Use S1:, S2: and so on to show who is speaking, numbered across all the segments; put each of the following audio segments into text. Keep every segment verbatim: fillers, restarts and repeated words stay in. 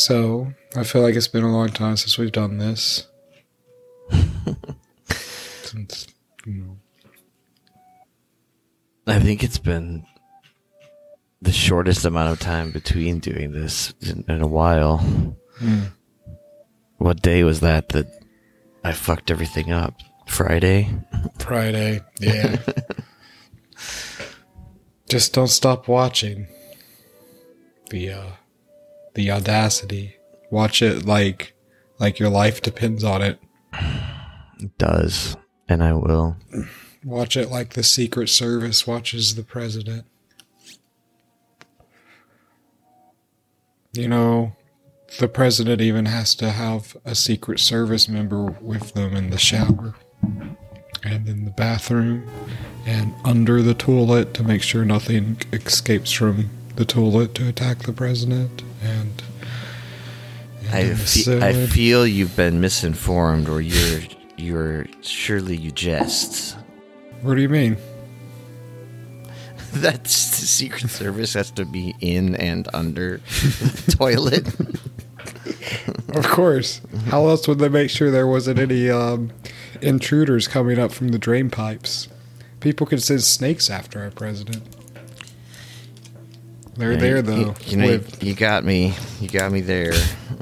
S1: So, I feel like it's been a long time since we've done this. Since, you know.
S2: I think it's been the shortest amount of time between doing this in, in a while.
S1: Hmm.
S2: What day was that that I fucked everything up? Friday?
S1: Friday, yeah. Just don't stop watching. The, uh, the audacity. Watch it like, like your life depends on it.
S2: It does, and I will.
S1: Watch it like the Secret Service watches the president. You know, the president even has to have a Secret Service member with them in the shower and in the bathroom and under the toilet to make sure nothing escapes from the toilet to attack the president. And, and
S2: I, fe- I feel you've been misinformed, or you're you're surely you jest.
S1: What do you mean?
S2: That's the Secret Service has to be in and under the toilet.
S1: Of course. How else would they make sure there wasn't any um, intruders coming up from the drain pipes? People could send snakes after our president. They're
S2: yeah,
S1: there,
S2: you,
S1: though.
S2: You, you know, you, you got me. You got me there.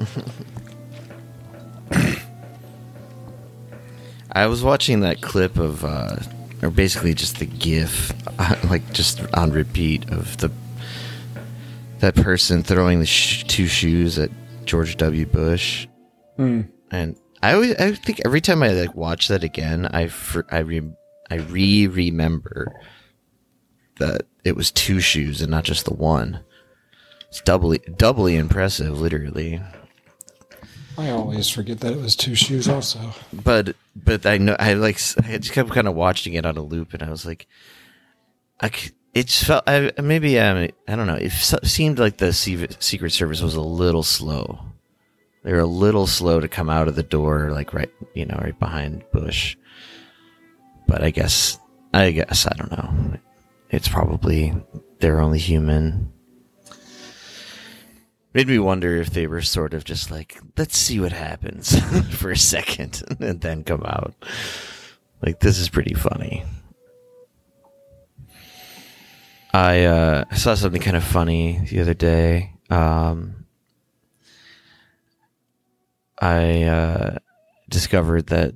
S2: I was watching that clip of... Uh, or basically just the GIF, uh, like just on repeat of the that person throwing the sh- two shoes at George W. Bush,
S1: hmm.
S2: and I always I think every time I like watch that again, I for, I re I re remember that it was two shoes and not just the one. It's doubly doubly impressive, literally.
S1: I always forget that it was two shoes also.
S2: But but I know I like I just kept kind of watching it on a loop, and I was like, I it just felt I, maybe um, I don't know. It seemed like the Secret Service was a little slow. They were a little slow to come out of the door, like right you know right behind Bush. But I guess I guess I don't know. It's probably they're only human. Made me wonder if they were sort of just like, let's see what happens for a second and then come out. Like, this is pretty funny. I uh, I saw something kind of funny the other day. Um, I uh, discovered that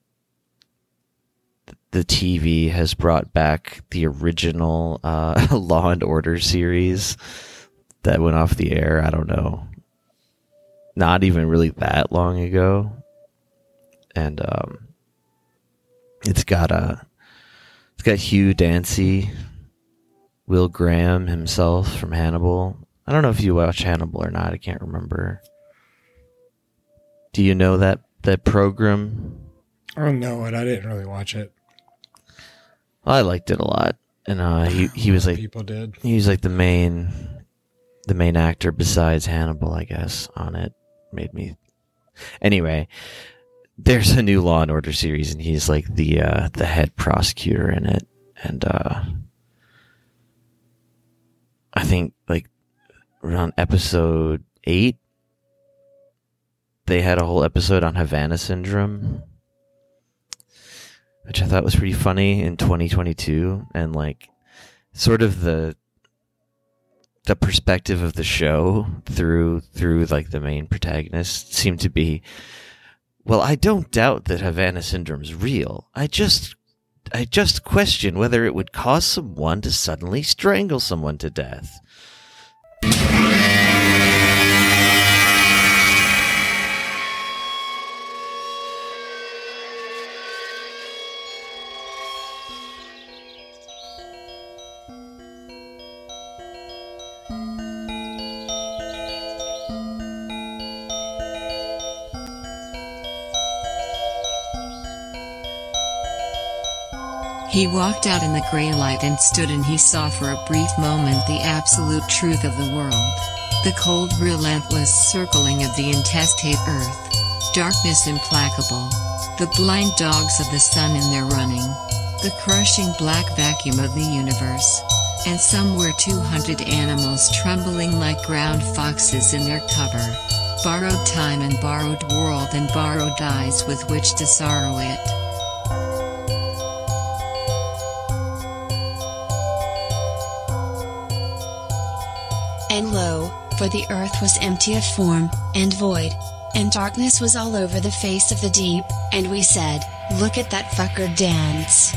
S2: the T V has brought back the original uh, Law and Order series that went off the air, I don't know, not even really that long ago. And um, it's got a, it's got Hugh Dancy, Will Graham himself from Hannibal. I don't know if you watch Hannibal or not. I can't remember. Do you know that, that program?
S1: I know it. I didn't really watch it.
S2: Well, I liked it a lot. And uh, he, he was like,
S1: people did.
S2: He was like the main... the main actor besides Hannibal, I guess, on it. Made me... Anyway, there's a new Law and Order series, and he's like the uh, the head prosecutor in it. And uh, I think like around episode eight, they had a whole episode on Havana Syndrome, which I thought was pretty funny in twenty twenty-two. And like sort of the the perspective of the show through through like the main protagonist seemed to be, well, I don't doubt that Havana Syndrome's real. I just I just question whether it would cause someone to suddenly strangle someone to death.
S3: He walked out in the gray light and stood, and he saw for a brief moment the absolute truth of the world. The cold, relentless circling of the intestate earth. Darkness implacable. The blind dogs of the sun in their running. The crushing black vacuum of the universe. And somewhere two hundred animals trembling like ground foxes in their cover. borrowed time and borrowed world and borrowed eyes with which to sorrow it.
S4: And lo, for the earth was empty of form, and void, and darkness was all over the face of the deep, and we said, look at that fucker dance.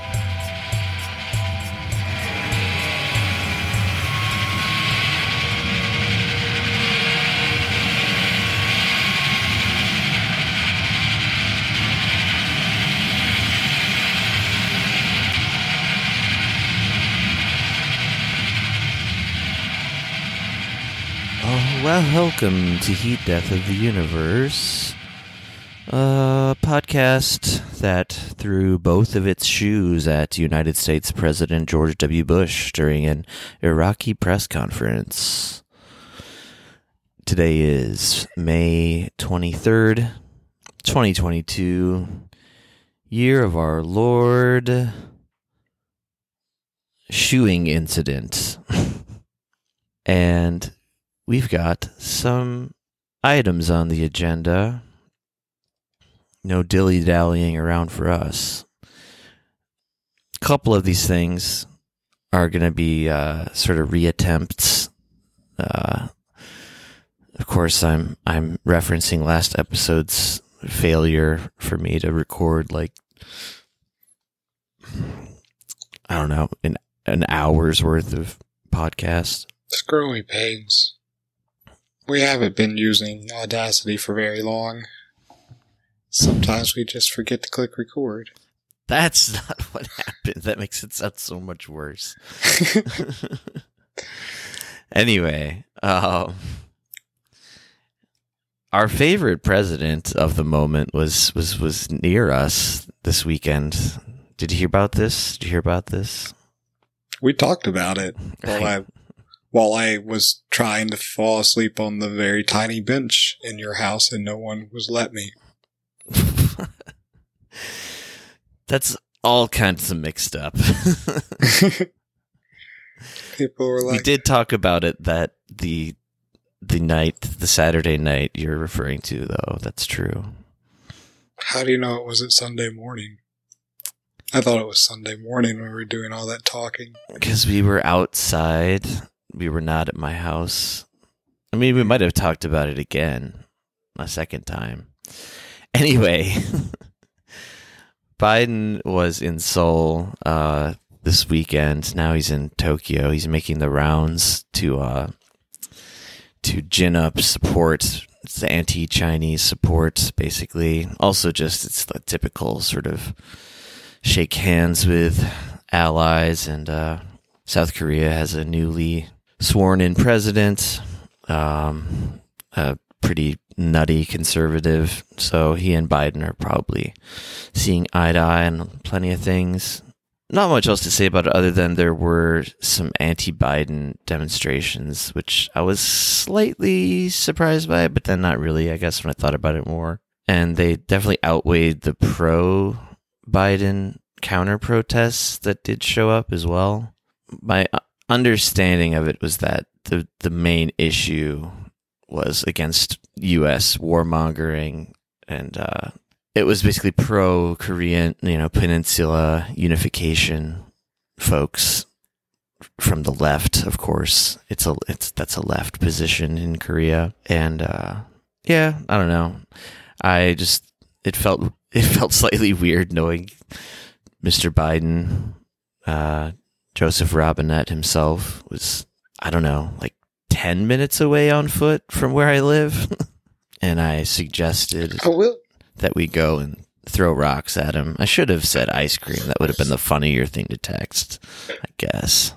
S2: Well, welcome to Heat Death of the Universe, a podcast that threw both of its shoes at United States President George W. Bush during an Iraqi press conference. Today is May twenty-third, twenty twenty-two, year of our Lord, shoeing incident. And we've got some items on the agenda. No dilly-dallying around for us. A couple of these things are going to be uh, sort of reattempts. Uh, of course, I'm I'm referencing last episode's failure for me to record like I don't know an an hour's worth of podcast.
S1: It's growing pains. We haven't been using Audacity for very long. Sometimes we just forget to click record.
S2: That's not what happened. That makes it sound so much worse. Anyway, um, our favorite president of the moment was, was, was near us this weekend. Did you hear about this? Did you hear about this?
S1: We talked about it while I... While I was trying to fall asleep on the very tiny bench in your house and no one was let me.
S2: That's all kinds of mixed up.
S1: People were like...
S2: We did talk about it that the the night, the Saturday night you're referring to, though. That's true.
S1: How do you know it wasn't Sunday morning? I thought it was Sunday morning when we were doing all that talking.
S2: Because we were outside... We were not at my house. I mean, we might have talked about it again a second time. Anyway, Biden was in Seoul uh, this weekend. Now he's in Tokyo. He's making the rounds to uh, to gin up support. It's the anti-Chinese support, basically. Also, just it's the typical sort of shake hands with allies. And uh, South Korea has a newly sworn-in president, um, a pretty nutty conservative, so he and Biden are probably seeing eye to eye on plenty of things. Not much else to say about it other than there were some anti-Biden demonstrations, which I was slightly surprised by, but then not really, I guess, when I thought about it more. And they definitely outweighed the pro-Biden counter-protests that did show up as well. My understanding of it was that the the main issue was against U S warmongering, and uh, it was basically pro-Korean, you know, peninsula unification folks from the left. Of course, it's a it's that's a left position in Korea, and uh, yeah, I don't know. I just it felt it felt slightly weird knowing Mister Biden. Uh, Joseph Robinette himself was, I don't know, like ten minutes away on foot from where I live. And I suggested
S1: I will.
S2: that we go and throw rocks at him. I should have said ice cream. That would have been the funnier thing to text, I guess.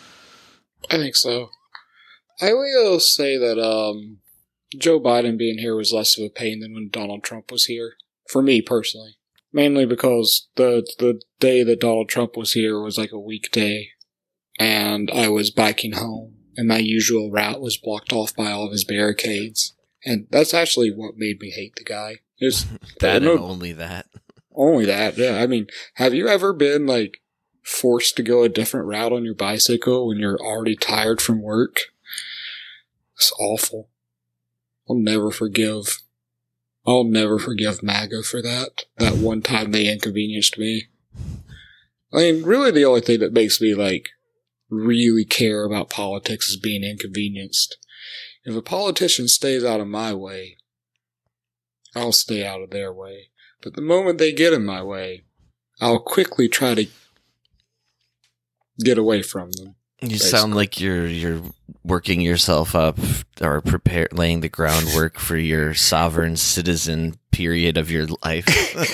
S1: I think so. I will say that um, Joe Biden being here was less of a pain than when Donald Trump was here. For me, personally. Mainly because the the day that Donald Trump was here was like a weekday, and I was biking home, and my usual route was blocked off by all of his barricades. And that's actually what made me hate the guy. It's,
S2: that
S1: no,
S2: and only that.
S1: Only that, yeah. I mean, have you ever been, like, forced to go a different route on your bicycle when you're already tired from work? It's awful. I'll never forgive. I'll never forgive MAGA for that. That one time they inconvenienced me. I mean, really the only thing that makes me, like, really care about politics is being inconvenienced. If a politician stays out of my way, I'll stay out of their way. But the moment they get in my way, I'll quickly try to get away from them.
S2: You
S1: basically.
S2: sound like you're you're working yourself up or prepare laying the groundwork for your sovereign citizen period of your life.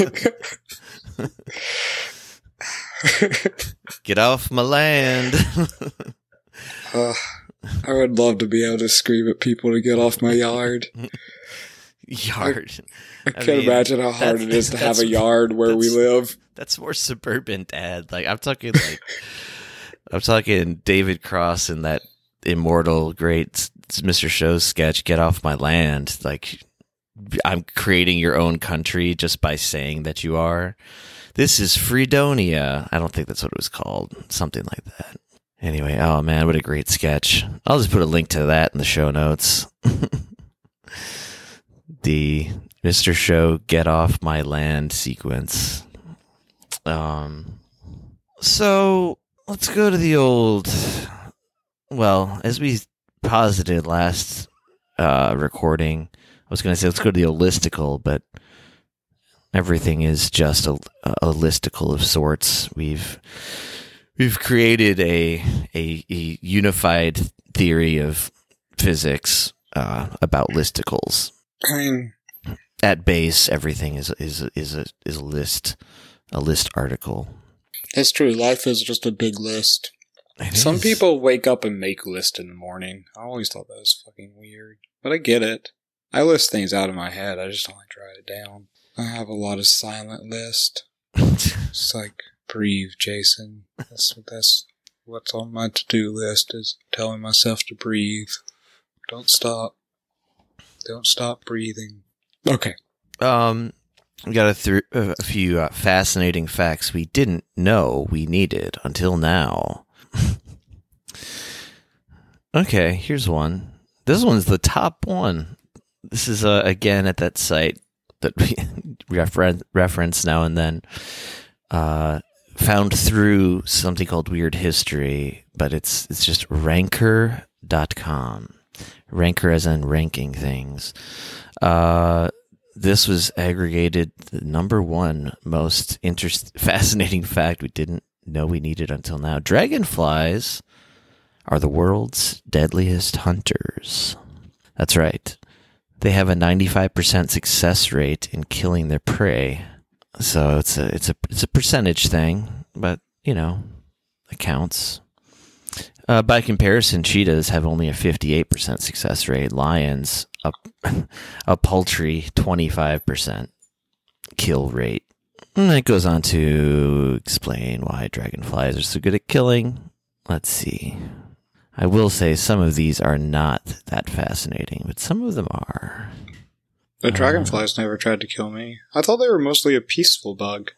S2: Get off my land.
S1: uh, I would love to be able to scream at people to get off my yard.
S2: Yard.
S1: I, I can't I mean, imagine how hard it is to have a yard where we live.
S2: That's more suburban, Dad. Like I'm talking like I'm talking David Cross in that immortal great Mister Show sketch, Get Off My Land. Like, I'm creating your own country just by saying that you are. This is Freedonia. I don't think that's what it was called. Something like that. Anyway, oh man, what a great sketch. I'll just put a link to that in the show notes. The Mister Show Get Off My Land sequence. Um, so... Let's go to the old, well, as we posited last uh, recording, I was going to say let's go to the old listicle, but everything is just a, a listicle of sorts. We've we've created a a, a unified theory of physics uh, about listicles.
S1: I mean,
S2: at base, everything is is is a is a list a list article.
S1: It's true. Life is just a big list.
S2: It
S1: Some
S2: is.
S1: people wake up and make a list in the morning. I always thought that was fucking weird. But I get it. I list things out of my head. I just don't like to write it down. I have a lot of silent list. It's like, breathe, Jason. That's, that's what's on my to-do list is telling myself to breathe. Don't stop. Don't stop breathing. Okay.
S2: Um... We got a, th- a few uh, fascinating facts we didn't know we needed until now. Okay, here's one. This one's the top one. This is, uh, again, at that site that we refer- reference now and then. Uh, found through something called Weird History, but it's it's just ranker dot com. Ranker as in ranking things. Uh... This was aggregated the number one most interest, fascinating fact we didn't know we needed until now. Dragonflies are the world's deadliest hunters. That's right. They have a ninety-five percent success rate in killing their prey. So it's a it's a it's a percentage thing, but you know, it counts. Uh, by comparison, cheetahs have only a fifty-eight percent success rate. Lions, a, a paltry twenty-five percent kill rate. And it goes on to explain why dragonflies are so good at killing. Let's see. I will say some of these are not that fascinating, but some of them are.
S1: The dragonflies uh, never tried to kill me. I thought they were mostly a peaceful bug.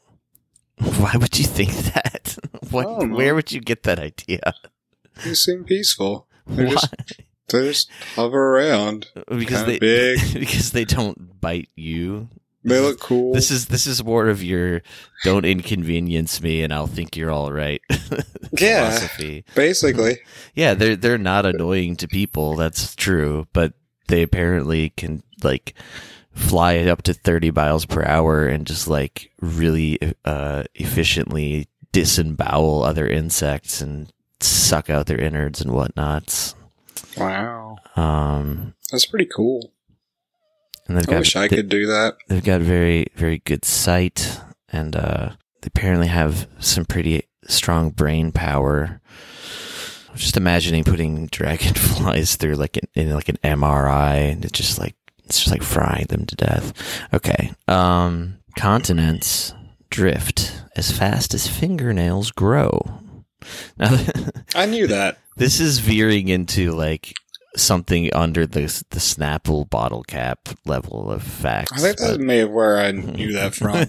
S2: Why would you think that? What? Where would you get that idea?
S1: They seem peaceful. They
S2: Why?
S1: just they just hover around.
S2: Because they
S1: big.
S2: because they don't bite you.
S1: They look cool.
S2: This is this is more of your don't inconvenience me and I'll think you're all right.
S1: Yeah,
S2: philosophy.
S1: Basically.
S2: Yeah, they're they're not annoying to people, that's true, but they apparently can like fly up to thirty miles per hour and just like really uh, efficiently disembowel other insects and suck out their innards and whatnots.
S1: Wow.
S2: Um,
S1: That's pretty cool.
S2: And they've
S1: I
S2: got,
S1: wish I
S2: they,
S1: could do that.
S2: They've got very, very good sight, and uh, they apparently have some pretty strong brain power. I'm just imagining putting dragonflies through like an, in like an M R I, and it's just like it's just like frying them to death. Okay. Um, continents drift as fast as fingernails grow. Now,
S1: I knew that.
S2: This is veering into like something under the the Snapple bottle cap level of facts.
S1: I think that
S2: but...
S1: may have where I knew that from.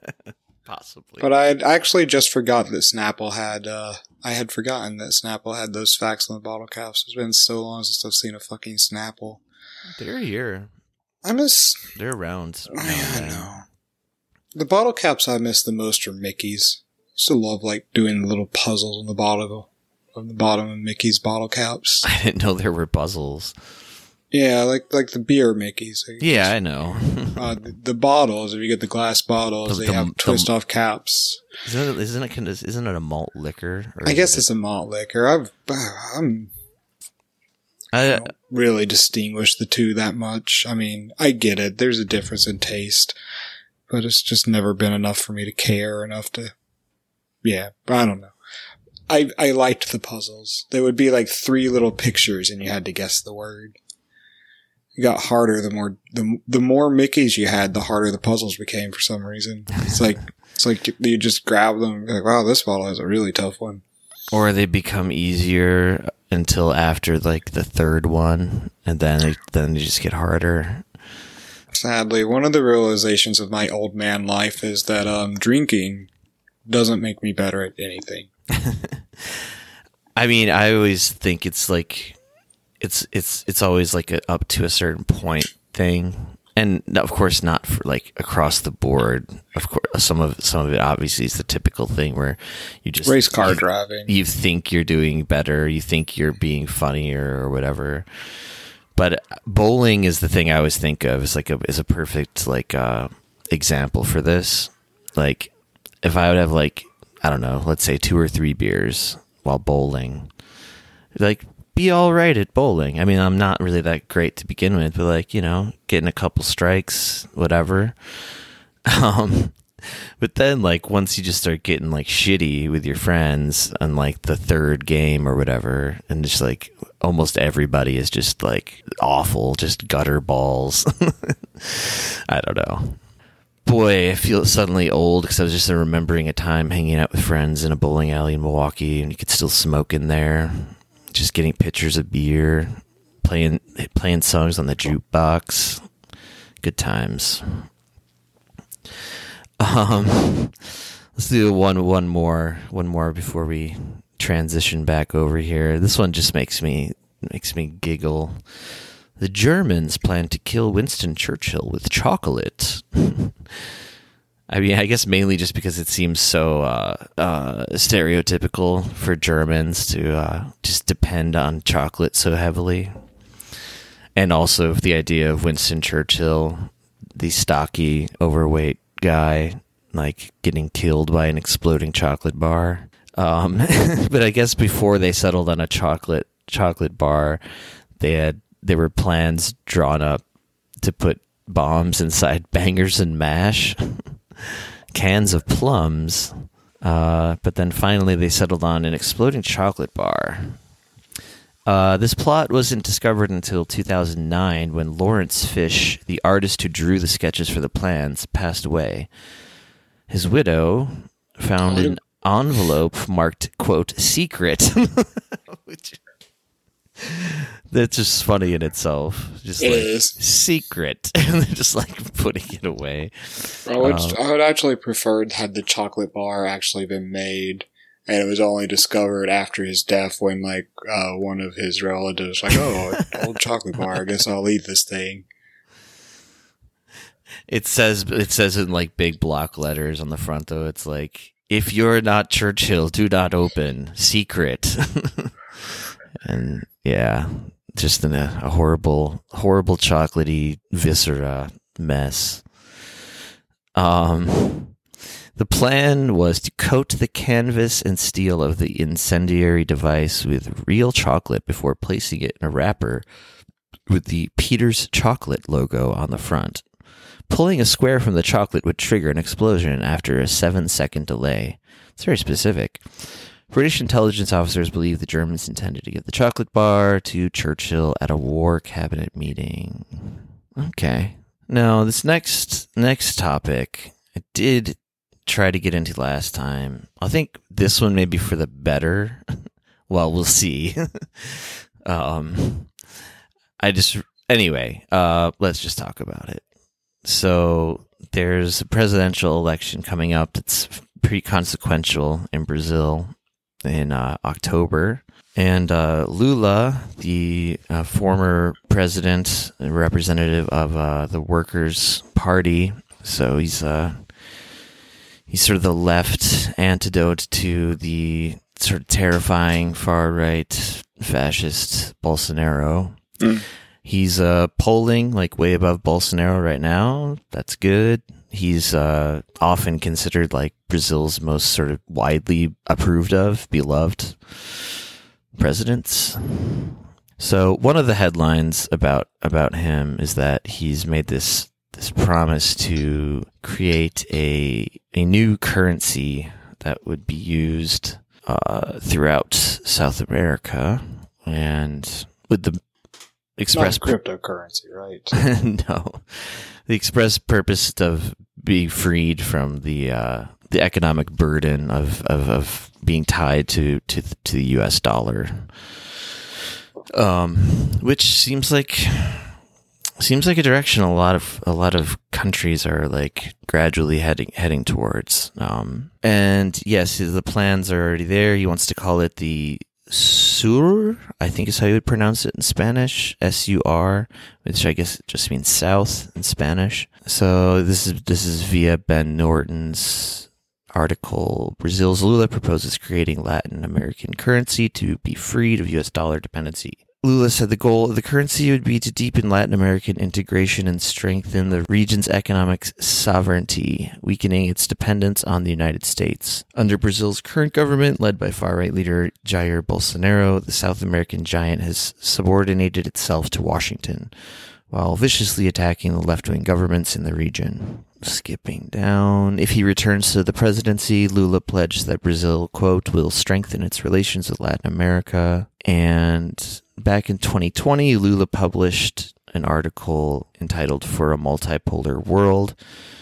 S2: Possibly.
S1: But I had actually just forgot that Snapple had, uh, I had forgotten that Snapple had those facts on the bottle caps. It's been so long since I've seen a fucking Snapple.
S2: They're here.
S1: I miss...
S2: They're around. now
S1: I
S2: and then.
S1: know. The bottle caps I miss the most are Mickey's. I still love, like, doing the little puzzles on the bottom on the bottom of Mickey's bottle caps.
S2: I didn't know there were puzzles.
S1: Yeah, like like the beer Mickey's. Like,
S2: Yeah, I know.
S1: uh, the, the bottles, if you get the glass bottles,
S2: The-
S1: they
S2: the-
S1: have
S2: the-
S1: twist-off caps.
S2: Isn't it, isn't it, kind of- isn't it a malt liquor? Or
S1: I guess
S2: is
S1: it's a malt liquor. I've, I'm
S2: it-
S1: I
S2: I,
S1: don't really distinguish the two that much. I mean, I get it. There's a difference in taste, but it's just never been enough for me to care enough to. Yeah, I don't know. I I liked the puzzles. There would be like three little pictures, and you had to guess the word. It got harder the more the the more Mickeys you had, the harder the puzzles became for some reason. It's like it's like you just grab them and be like, wow, this bottle has a really tough one.
S2: or they become easier until after like the third one, and then they, then they just get harder.
S1: Sadly, one of the realizations of my old man life is that um, drinking doesn't make me better at anything.
S2: I mean, I always think it's like it's it's it's always like a up to a certain point thing, and of course not for like across the board. Of course, some of some of it obviously is the typical thing where you just
S1: Race car
S2: you,
S1: driving.
S2: You think you're doing better, you think you're being funnier or whatever. But bowling is the thing I always think of as like a is a perfect like uh, example for this. Like if I would have like I don't know, let's say two or three beers while bowling, like be all right at bowling. I mean, I'm not really that great to begin with, but like, you know, getting a couple strikes, whatever. Um, but then like once you just start getting like shitty with your friends on like the third game or whatever, and just like almost everybody is just like awful, just gutter balls. I don't know. Boy, I feel suddenly old because I was just remembering a time hanging out with friends in a bowling alley in Milwaukee, and you could still smoke in there, just getting pitchers of beer, playing playing songs on the jukebox. Good times. Um, let's do one one more one more before we transition back over here. This one just makes me makes me giggle. The Germans plan to kill Winston Churchill with chocolate. I mean, I guess mainly just because it seems so uh, uh, stereotypical for Germans to uh, just depend on chocolate so heavily. And also the idea of Winston Churchill, the stocky, overweight guy, like getting killed by an exploding chocolate bar. Um, but I guess before they settled on a chocolate chocolate bar, they had there were plans drawn up to put bombs inside Bangers and Mash, cans of plums, uh, but then finally they settled on an exploding chocolate bar. Uh, this plot wasn't discovered until two thousand nine when Lawrence Fish, the artist who drew the sketches for the plans, passed away. His widow found an envelope marked, quote, secret, which... That's just funny in itself. Just
S1: It
S2: like,
S1: is.
S2: secret. And they're just like putting it away.
S1: I would,
S2: Um,
S1: I would actually prefer had the chocolate bar actually been made, and it was only discovered after his death when, like, uh, one of his relatives, like, oh, an old chocolate bar, I guess I'll eat this thing.
S2: It says it says in like big block letters on the front though. It's like, if you're not Churchill, do not open. Secret. And yeah, just in a, a horrible, horrible chocolatey viscera mess. Um, the plan was to coat the canvas and steel of the incendiary device with real chocolate before placing it in a wrapper with the Peter's Chocolate logo on the front. Pulling a square from the chocolate would trigger an explosion after a seven-second delay. It's very specific. British intelligence officers believe the Germans intended to give the chocolate bar to Churchill at a war cabinet meeting. Okay. Now, this next next topic, I did try to get into last time. I think this one may be for the better. Well, we'll see. um, I just... Anyway, uh, let's just talk about it. So, there's a presidential election coming up that's pretty consequential in Brazil in uh, October. And uh, Lula, the uh, former president and representative of uh, the Workers' Party, so he's uh, he's sort of the left antidote to the sort of terrifying far-right fascist Bolsonaro. Mm. He's uh, polling like way above Bolsonaro right now. That's good. He's uh, often considered like Brazil's most sort of widely approved of, beloved presidents. So one of the headlines about about him is that he's made this this promise to create a a new currency that would be used uh, throughout South America, and with the express
S1: Not cryptocurrency, right?
S2: No, the express purpose of being freed from the uh, the economic burden of, of, of being tied to, to to the U S dollar, um, which seems like seems like a direction a lot of a lot of countries are like gradually heading heading towards. Um, and yes, the plans are already there. He wants to call it the Sur, I think is how you would pronounce it in Spanish, S U R, which I guess just means south in Spanish. So this is this is via Ben Norton's article. Brazil's Lula proposes creating Latin American currency to be freed of U S dollar dependency. Lula said the goal of the currency would be to deepen Latin American integration and strengthen the region's economic sovereignty, weakening its dependence on the United States. Under Brazil's current government, led by far-right leader Jair Bolsonaro, the South American giant has subordinated itself to Washington, while viciously attacking the left-wing governments in the region. Skipping down. If he returns to the presidency, Lula pledged that Brazil, quote, will strengthen its relations with Latin America. And back in twenty twenty, Lula published an article entitled For a Multipolar World,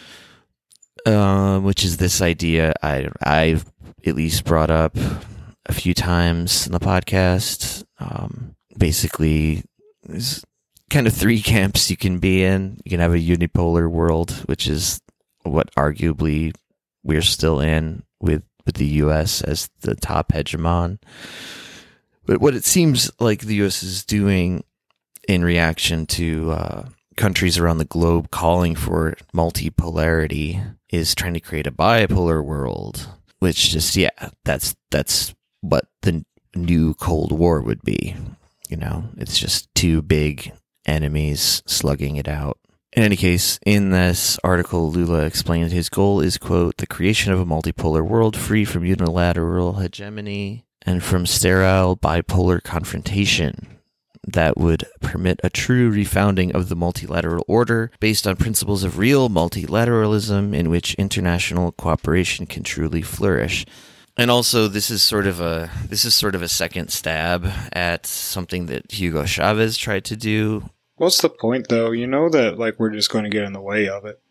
S2: uh, which is this idea I, I've at least brought up a few times in the podcast. Um, basically, there's kind of three camps you can be in. You can have a unipolar world, which is what arguably we're still in with, with the U S as the top hegemon. But what it seems like the U S is doing in reaction to uh, countries around the globe calling for multipolarity is trying to create a bipolar world, which just, yeah, that's that's what the new Cold War would be. You know, it's just two big enemies slugging it out. In any case, in this article, Lula explained his goal is, quote, the creation of a multipolar world free from unilateral hegemony and from sterile bipolar confrontation that would permit a true refounding of the multilateral order based on principles of real multilateralism in which international cooperation can truly flourish. And also, this is sort of a this is sort of a second stab at something that Hugo Chavez tried to do.
S1: What's the point, though? You know that like we're just going to get in the way of it.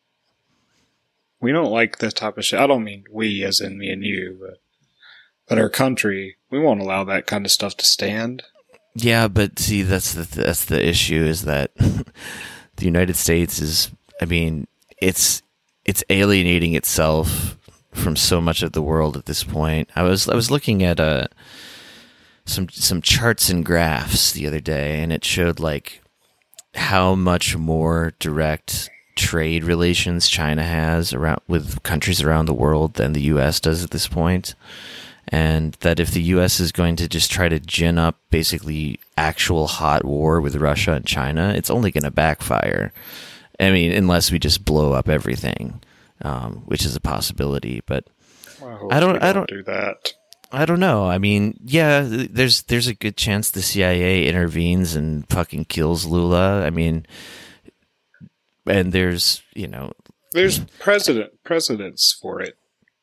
S1: We don't like this type of shit. I don't mean we, as in me and you, but but our country, we won't allow that kind of stuff to stand.
S2: Yeah, but see, that's the that's the issue is that the United States is, I mean, it's it's alienating itself from so much of the world at this point. I was I was looking at uh, some some charts and graphs the other day, and it showed like how much more direct trade relations China has around with countries around the world than the U S does at this point. And that if the U S is going to just try to gin up basically actual hot war with Russia and China, it's only going to backfire. I mean, unless we just blow up everything, um, which is a possibility. But
S1: well,
S2: I, I don't,
S1: don't,
S2: I don't
S1: do that.
S2: I don't know. I mean, yeah, there's there's a good chance the C I A intervenes and fucking kills Lula. I mean, and there's you know,
S1: there's precedent precedents for it.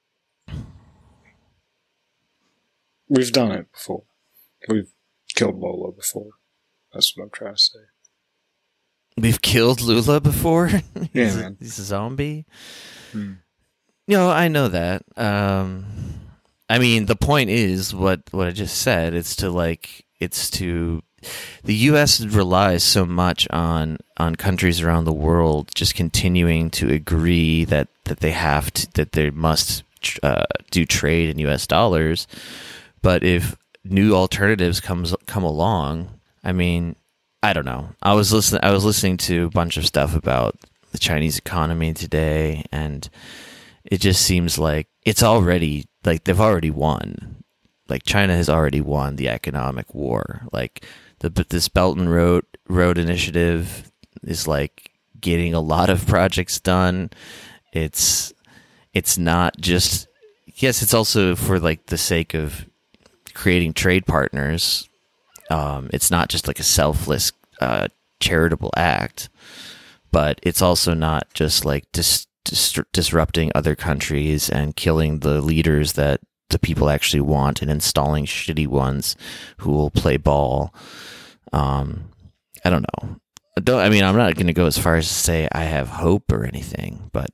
S1: We've done it before. We've killed Lula before. That's what I'm trying to say.
S2: We've killed Lula before?
S1: Yeah,
S2: he's,
S1: man.
S2: A, he's a zombie?
S1: Hmm.
S2: You know, I know that. Um, I mean, the point is what, what I just said. It's to, like, it's to... The U S relies so much on, on countries around the world just continuing to agree that, that they have to... that they must uh, do trade in U S dollars. But if new alternatives comes come along, I mean, I don't know. I was listening. I was listening to a bunch of stuff about the Chinese economy today, and it just seems like it's already like they've already won. Like China has already won the economic war. Like the this Belt and Road Road Initiative is like getting a lot of projects done. It's it's not just yes, it's also for like the sake of creating trade partners. Um, it's not just like a selfless uh, charitable act, but it's also not just like dis- dis- disrupting other countries and killing the leaders that the people actually want and installing shitty ones who will play ball. Um, I don't know. I, don't, I mean, I'm not going to go as far as to say I have hope or anything, but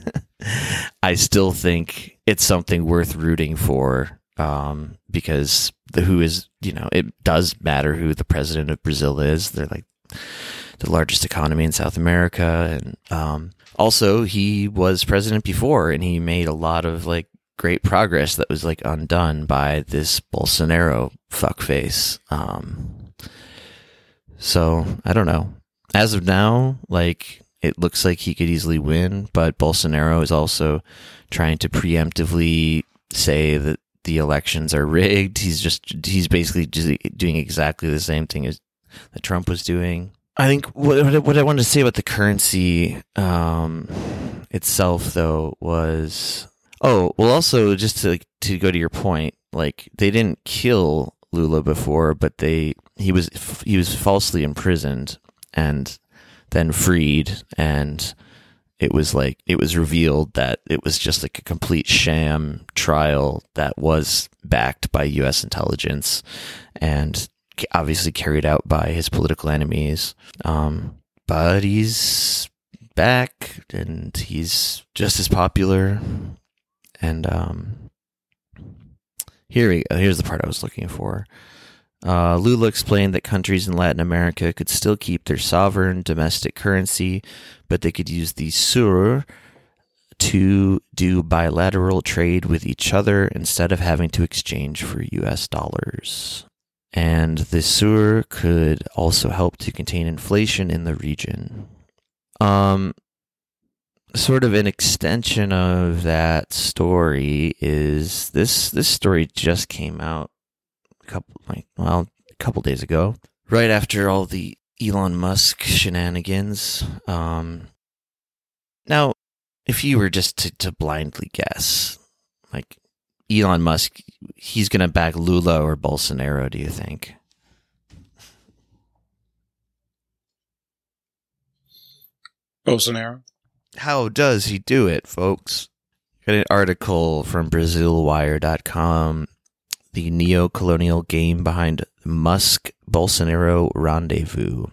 S2: I still think it's something worth rooting for. Um, because the who is, you know, it does matter who the president of Brazil is. They're like the largest economy in South America. And, um, also he was president before and he made a lot of like great progress that was like undone by this Bolsonaro fuckface. Um, so I don't know. As of now, like it looks like he could easily win, but Bolsonaro is also trying to preemptively say that the elections are rigged. He's just, he's basically just doing exactly the same thing as that Trump was doing. I think what, what I wanted to say about the currency um, itself, though, was, oh, well, also just to, to go to your point, like they didn't kill Lula before, but they, he was, he was falsely imprisoned and then freed, and it was like, it was revealed that it was just like a complete sham trial that was backed by U S intelligence and obviously carried out by his political enemies. Um, but he's back and he's just as popular. And um, here we go. Here's the part I was looking for. Uh, Lula explained that countries in Latin America could still keep their sovereign domestic currency, but they could use the S U R to do bilateral trade with each other instead of having to exchange for U S dollars. And the S U R could also help to contain inflation in the region. Um, sort of an extension of that story is this. This story just came out a couple, like, well, a couple days ago, right after all the Elon Musk shenanigans. Um, now, if you were just to, to blindly guess, like Elon Musk, he's going to back Lula or Bolsonaro, do you think?
S1: Bolsonaro.
S2: How does he do it, folks? Got an article from Brazil Wire dot com. The neo-colonial game behind Musk-Bolsonaro rendezvous.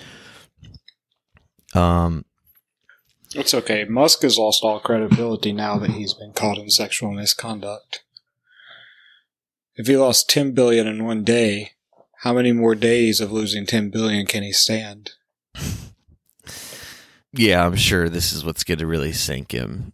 S2: Um,
S1: It's okay. Musk has lost all credibility now that he's been caught in sexual misconduct. If he lost ten billion dollars in one day, how many more days of losing ten billion dollars can he stand?
S2: Yeah, I'm sure this is what's going to really sink him.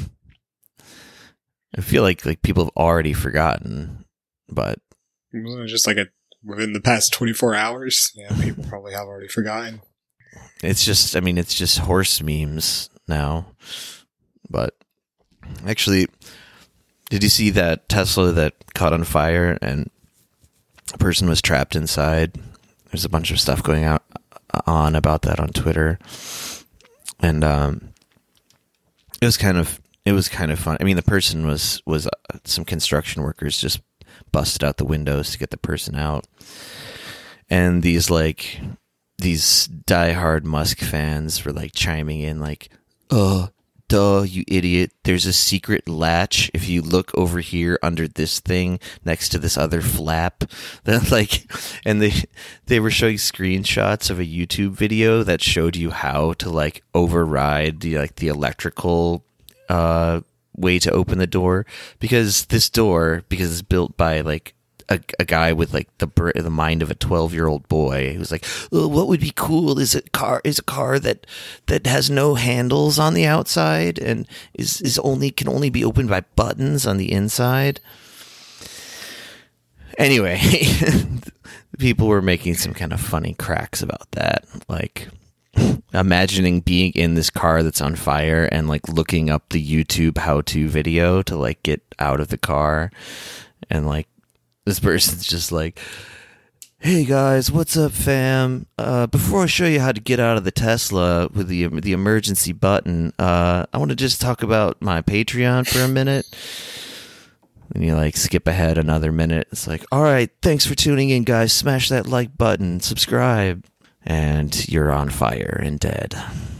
S2: I feel like like people have already forgotten, but
S1: Just like a, within the past twenty-four hours, yeah, people probably have already forgotten.
S2: it's just, I mean, it's just horse memes now. But actually, did you see that Tesla that caught on fire and a person was trapped inside? There's a bunch of stuff going out on about that on Twitter. And um, it was kind of it was kind of fun. I mean, the person was was uh, some construction workers just busted out the windows to get the person out, and these like these diehard Musk fans were like chiming in, like, "Oh, duh, you idiot! There's a secret latch if you look over here under this thing next to this other flap." Then like, and they they were showing screenshots of a YouTube video that showed you how to like override the like the electrical uh way to open the door, because this door, because it's built by like a, a guy with like the br- the mind of a twelve year old boy who's like, oh, what would be cool is a car is a car that that has no handles on the outside and is is only can only be opened by buttons on the inside. Anyway, people were making some kind of funny cracks about that. Like, imagining being in this car that's on fire and like looking up the YouTube how-to video to like get out of the car, and like this person's just like, "Hey guys, what's up, fam? Uh, before I show you how to get out of the Tesla with the the emergency button, uh, I want to just talk about my Patreon for a minute." And you like skip ahead another minute. It's like, "All right, thanks for tuning in, guys. Smash that like button, subscribe." And you're on fire and dead.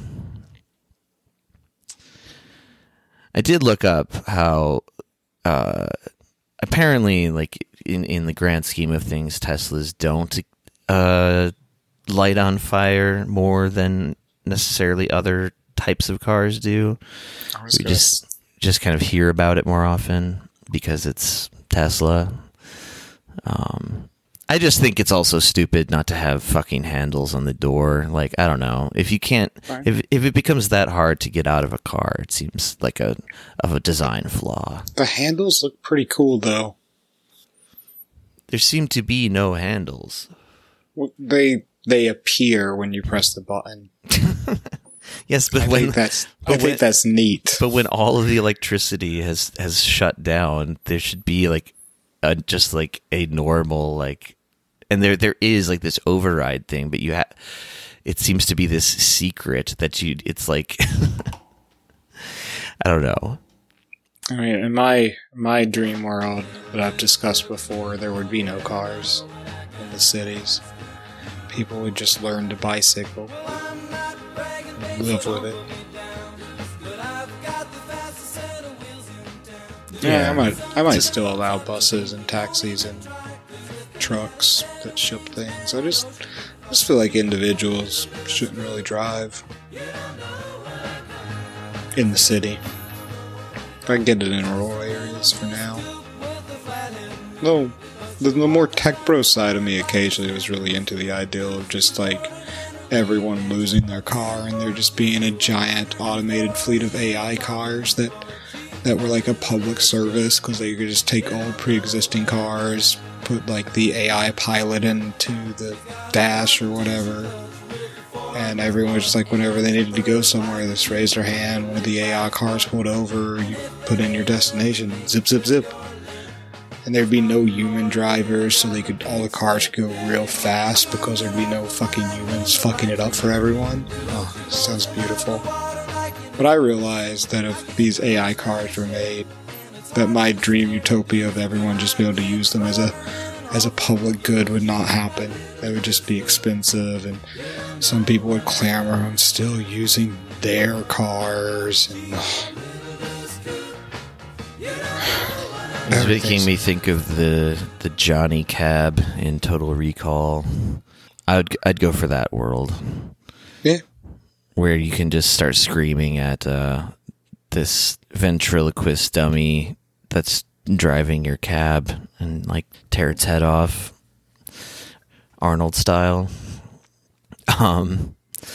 S2: I did look up how uh, apparently, like in, in the grand scheme of things, Teslas don't uh, light on fire more than necessarily other types of cars do. We just just kind of hear about it more often because it's Tesla. Um, I just think it's also stupid not to have fucking handles on the door. Like, I don't know. If you can't, right. if if it becomes that hard to get out of a car, it seems like a of a design flaw.
S1: The handles look pretty cool, though.
S2: There seem to be no handles.
S1: Well, they they appear when you press the button.
S2: Yes, but
S1: I
S2: when
S1: think that's
S2: but
S1: I think
S2: when,
S1: that's neat.
S2: But when all of the electricity has has shut down, there should be like a, just like a normal like. And there, there is like this override thing, but you have. It seems to be this secret that you. It's like, I don't know.
S1: I mean, in my my dream world that I've discussed before, there would be no cars in the cities. People would just learn to bicycle, and live with it. Yeah, yeah I might. I might just, still allow buses and taxis and trucks that ship things. I just, I just feel like individuals shouldn't really drive in the city. If I can get it in rural areas for now. No, the, the more tech bro side of me occasionally was really into the ideal of just like everyone losing their car and there just being a giant automated fleet of A I cars that that were like a public service because they could just take old pre-existing cars, put like the A I pilot into the dash or whatever, and everyone was just like, whenever they needed to go somewhere, they just raised their hand, one of the A I cars pulled over, you put in your destination, zip zip zip, and there'd be no human drivers, so they could all the cars could go real fast because there'd be no fucking humans fucking it up for everyone. Oh, sounds beautiful. But I realized that if these A I cars were made, that my dream utopia of everyone just being able to use them as a as a public good would not happen. They would just be expensive, and some people would clamor on still using their cars. And
S2: it's making me think of the the Johnny Cab in Total Recall. I'd I'd go for that world.
S1: Yeah.
S2: Where you can just start screaming at uh, this ventriloquist dummy that's driving your cab and like tear its head off, Arnold style. Um.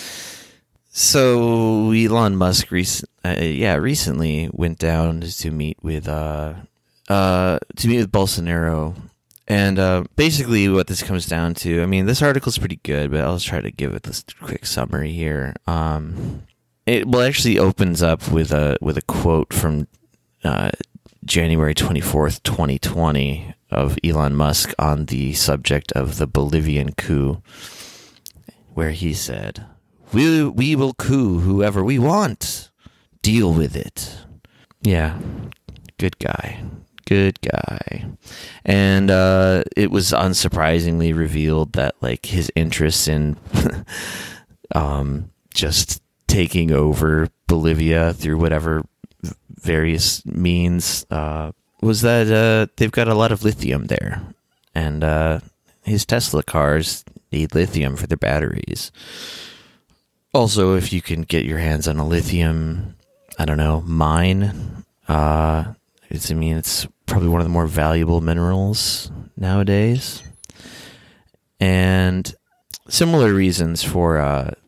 S2: So Elon Musk, rec- uh, yeah, recently went down to meet with uh, uh, to meet with Bolsonaro. And uh, basically what this comes down to, I mean, this article's pretty good, but I'll try to give it this quick summary here. Um, it well actually opens up with a with a quote from uh, January twenty-fourth, twenty twenty of Elon Musk on the subject of the Bolivian coup, where he said, "We we will coup whoever we want. Deal with it." Yeah, good guy. Good guy. And uh, it was unsurprisingly revealed that like his interest in um, just taking over Bolivia through whatever various means uh, was that uh, they've got a lot of lithium there. And uh, his Tesla cars need lithium for their batteries. Also, if you can get your hands on a lithium, I don't know, mine, uh, it's, I mean, it's probably one of the more valuable minerals nowadays. And similar reasons for uh,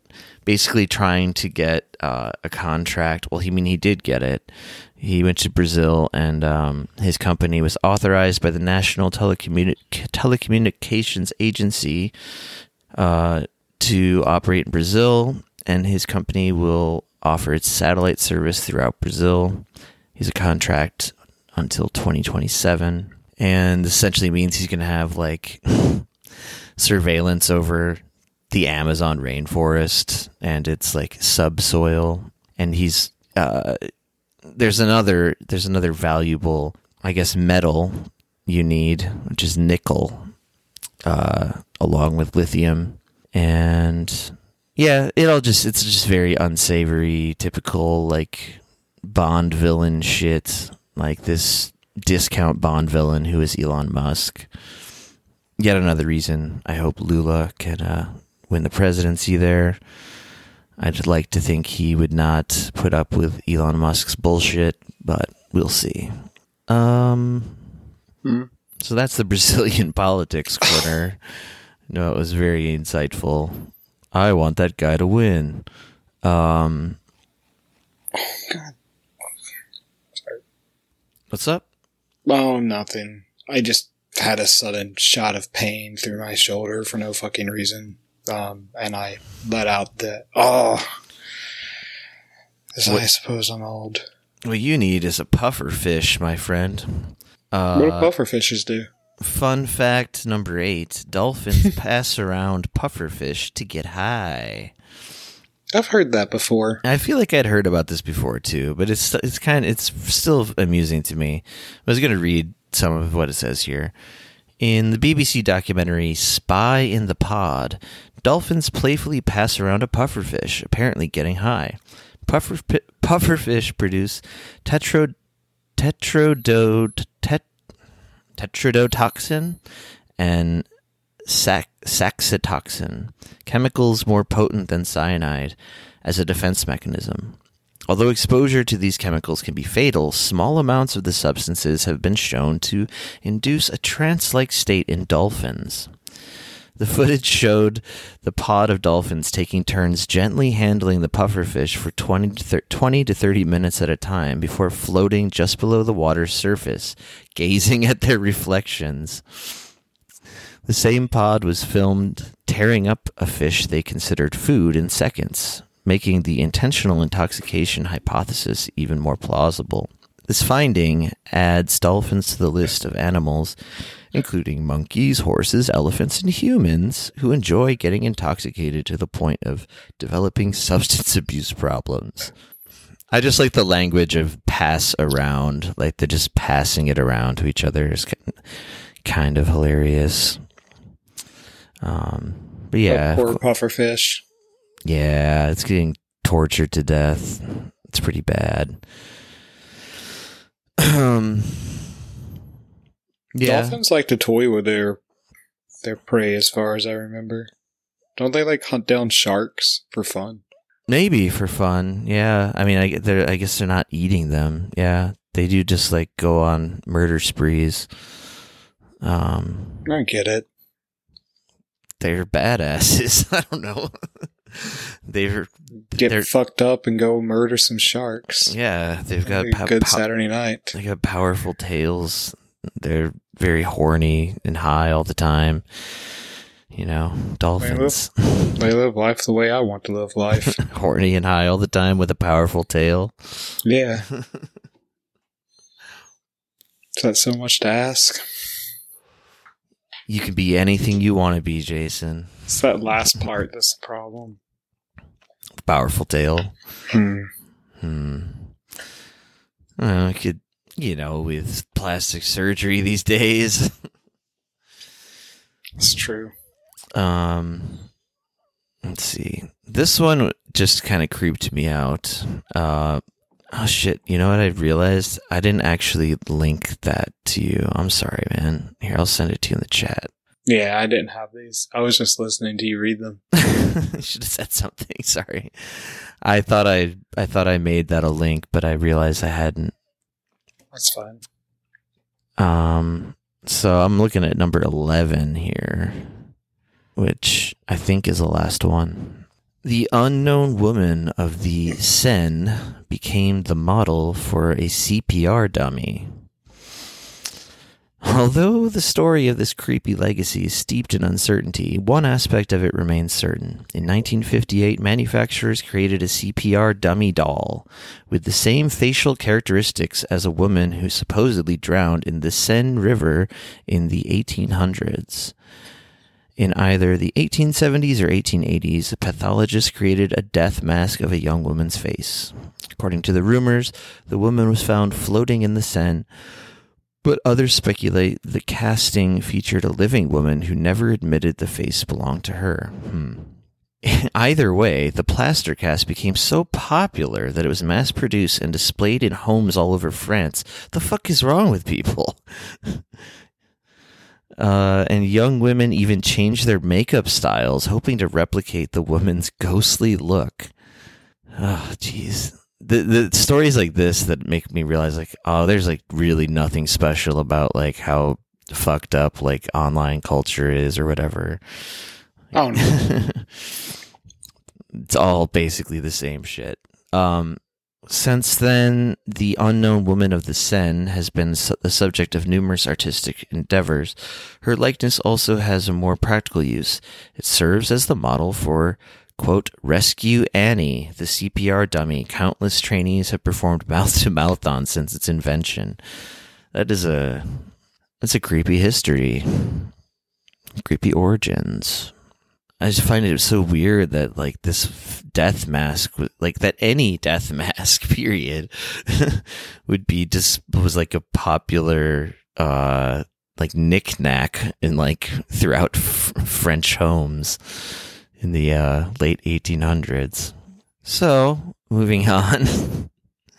S2: basically trying to get uh, a contract. Well, he I mean he did get it. He went to Brazil, and um, his company was authorized by the National Telecommuni- Telecommunications Agency uh, to operate in Brazil, and his company will offer its satellite service throughout Brazil. He's a contract until twenty twenty-seven, and essentially means he's going to have like surveillance over the Amazon rainforest and its like subsoil, and he's uh, there's another there's another valuable, I guess, metal you need, which is nickel, uh, along with lithium, and yeah, it all just it's just very unsavory, typical like Bond villain shit, like this discount Bond villain who is Elon Musk. Yet another reason I hope Lula can uh, win the presidency there. I'd like to think he would not put up with Elon Musk's bullshit, but we'll see. Um, hmm. So that's the Brazilian politics corner. No, it was very insightful. I want that guy to win. Um,
S1: oh, God. Sorry.
S2: What's up?
S1: Oh, nothing. I just had a sudden shot of pain through my shoulder for no fucking reason. Um, and I let out the, oh, as I suppose I'm old.
S2: What you need is a puffer fish, my friend. Uh,
S1: what do puffer fishes do?
S2: Fun fact number eight, dolphins pass around puffer fish to get high.
S1: I've heard that before.
S2: I feel like I'd heard about this before too, but it's it's kind of, it's still amusing to me. I was going to read some of what it says here. In the B B C documentary Spy in the Pod, dolphins playfully pass around a pufferfish, apparently getting high. Puffer pufferfish produce tetro tetrodot tet, tetrodotoxin and sac, saxitoxin, chemicals more potent than cyanide, as a defense mechanism. Although exposure to these chemicals can be fatal, small amounts of the substances have been shown to induce a trance-like state in dolphins. The footage showed the pod of dolphins taking turns gently handling the pufferfish for twenty to thirty minutes at a time before floating just below the water's surface, gazing at their reflections. The same pod was filmed tearing up a fish they considered food in seconds, making the intentional intoxication hypothesis even more plausible. This finding adds dolphins to the list of animals, including monkeys, horses, elephants, and humans, who enjoy getting intoxicated to the point of developing substance abuse problems. I just like the language of pass around, like they're just passing it around to each other. It's kind of hilarious. Um, but yeah.
S1: Poor pufferfish.
S2: Yeah, it's getting tortured to death. It's pretty bad. Um, yeah.
S1: Dolphins like to toy with their their prey, as far as I remember. Don't they like hunt down sharks for fun?
S2: Maybe for fun. Yeah. I mean, I they're I guess they're not eating them. Yeah, they do just like go on murder sprees. Um,
S1: I get it.
S2: They're badasses. I don't know. They're
S1: get
S2: they're,
S1: fucked up and go murder some sharks.
S2: Yeah, they've got
S1: a good
S2: pow-
S1: Saturday night.
S2: They got powerful tails. They're very horny and high all the time. You know, dolphins.
S1: They live, they live life the way I want to live life.
S2: Horny and high all the time with a powerful tail.
S1: Yeah. Is that so much to ask?
S2: You can be anything you want to be, Jason.
S1: It's that last part that's the problem.
S2: Powerful tail.
S1: Hmm.
S2: Hmm. Uh, could, you know, with plastic surgery these days.
S1: It's true.
S2: Um, let's see. This one just kind of creeped me out. Uh, oh shit! You know what? I realized I didn't actually link that to you. I'm sorry, man. Here, I'll send it to you in the chat.
S1: Yeah, I didn't have these. I was just listening to you read them.
S2: I should have said something. Sorry. I thought I I thought I made that a link, but I realized I hadn't.
S1: That's fine.
S2: Um. So I'm looking at number eleven here, which I think is the last one. The unknown woman of the Seine became the model for a C P R dummy. Although the story of this creepy legacy is steeped in uncertainty, one aspect of it remains certain. In nineteen fifty-eight, manufacturers created a C P R dummy doll with the same facial characteristics as a woman who supposedly drowned in the Seine River in the eighteen hundreds. In either the eighteen seventies or eighteen eighties, a pathologist created a death mask of a young woman's face. According to the rumors, the woman was found floating in the Seine, but others speculate the casting featured a living woman who never admitted the face belonged to her. Hmm. Either way, the plaster cast became so popular that it was mass-produced and displayed in homes all over France. The fuck is wrong with people? Uh, and young women even changed their makeup styles, hoping to replicate the woman's ghostly look. Oh, jeez. The the stories like this that make me realize, like, oh, there's like really nothing special about like how fucked up like online culture is or whatever.
S1: Oh no.
S2: It's all basically the same shit. Um, since then, the unknown woman of the Seine has been su- the subject of numerous artistic endeavors. Her likeness also has a more practical use. It serves as the model for, quote, Rescue Annie, the C P R dummy countless trainees have performed mouth-to-mouth on since its invention. That is a... That's a creepy history. Creepy origins. I just find it so weird that, like, this death mask, like, that any death mask, period, would be just, was, like, a popular, uh, like, knick-knack in, like, throughout f- French homes in the, uh, late eighteen hundreds. So, moving on.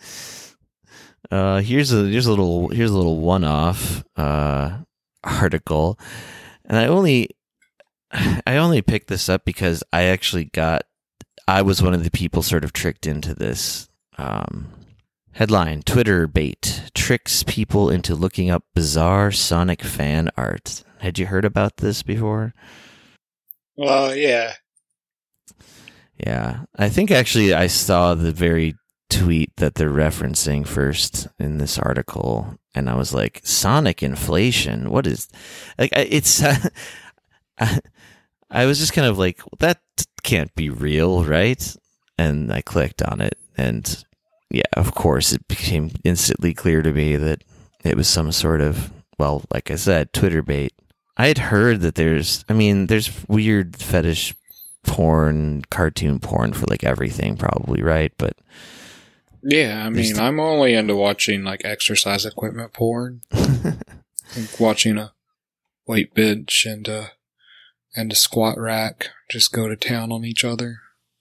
S2: uh, here's a, here's a little, here's a little one-off, uh, article. And I only... I only picked this up because I actually got, I was one of the people sort of tricked into this. Um, headline, Twitter bait, tricks people into looking up bizarre Sonic fan art. Had you heard about this before?
S1: Well, yeah.
S2: Yeah. I think actually I saw the very tweet that they're referencing first in this article, and I was like, Sonic inflation? What is, like, it's... I, I was just kind of like, well, that can't be real, right? And I clicked on it, and yeah, of course, it became instantly clear to me that it was some sort of, well, like I said, Twitter bait. I had heard that there's, I mean, there's weird fetish porn, cartoon porn for like everything, probably, right? But
S1: yeah, I mean, I'm only into watching like exercise equipment porn, like watching a weight bench and a and a squat rack just go to town on each other.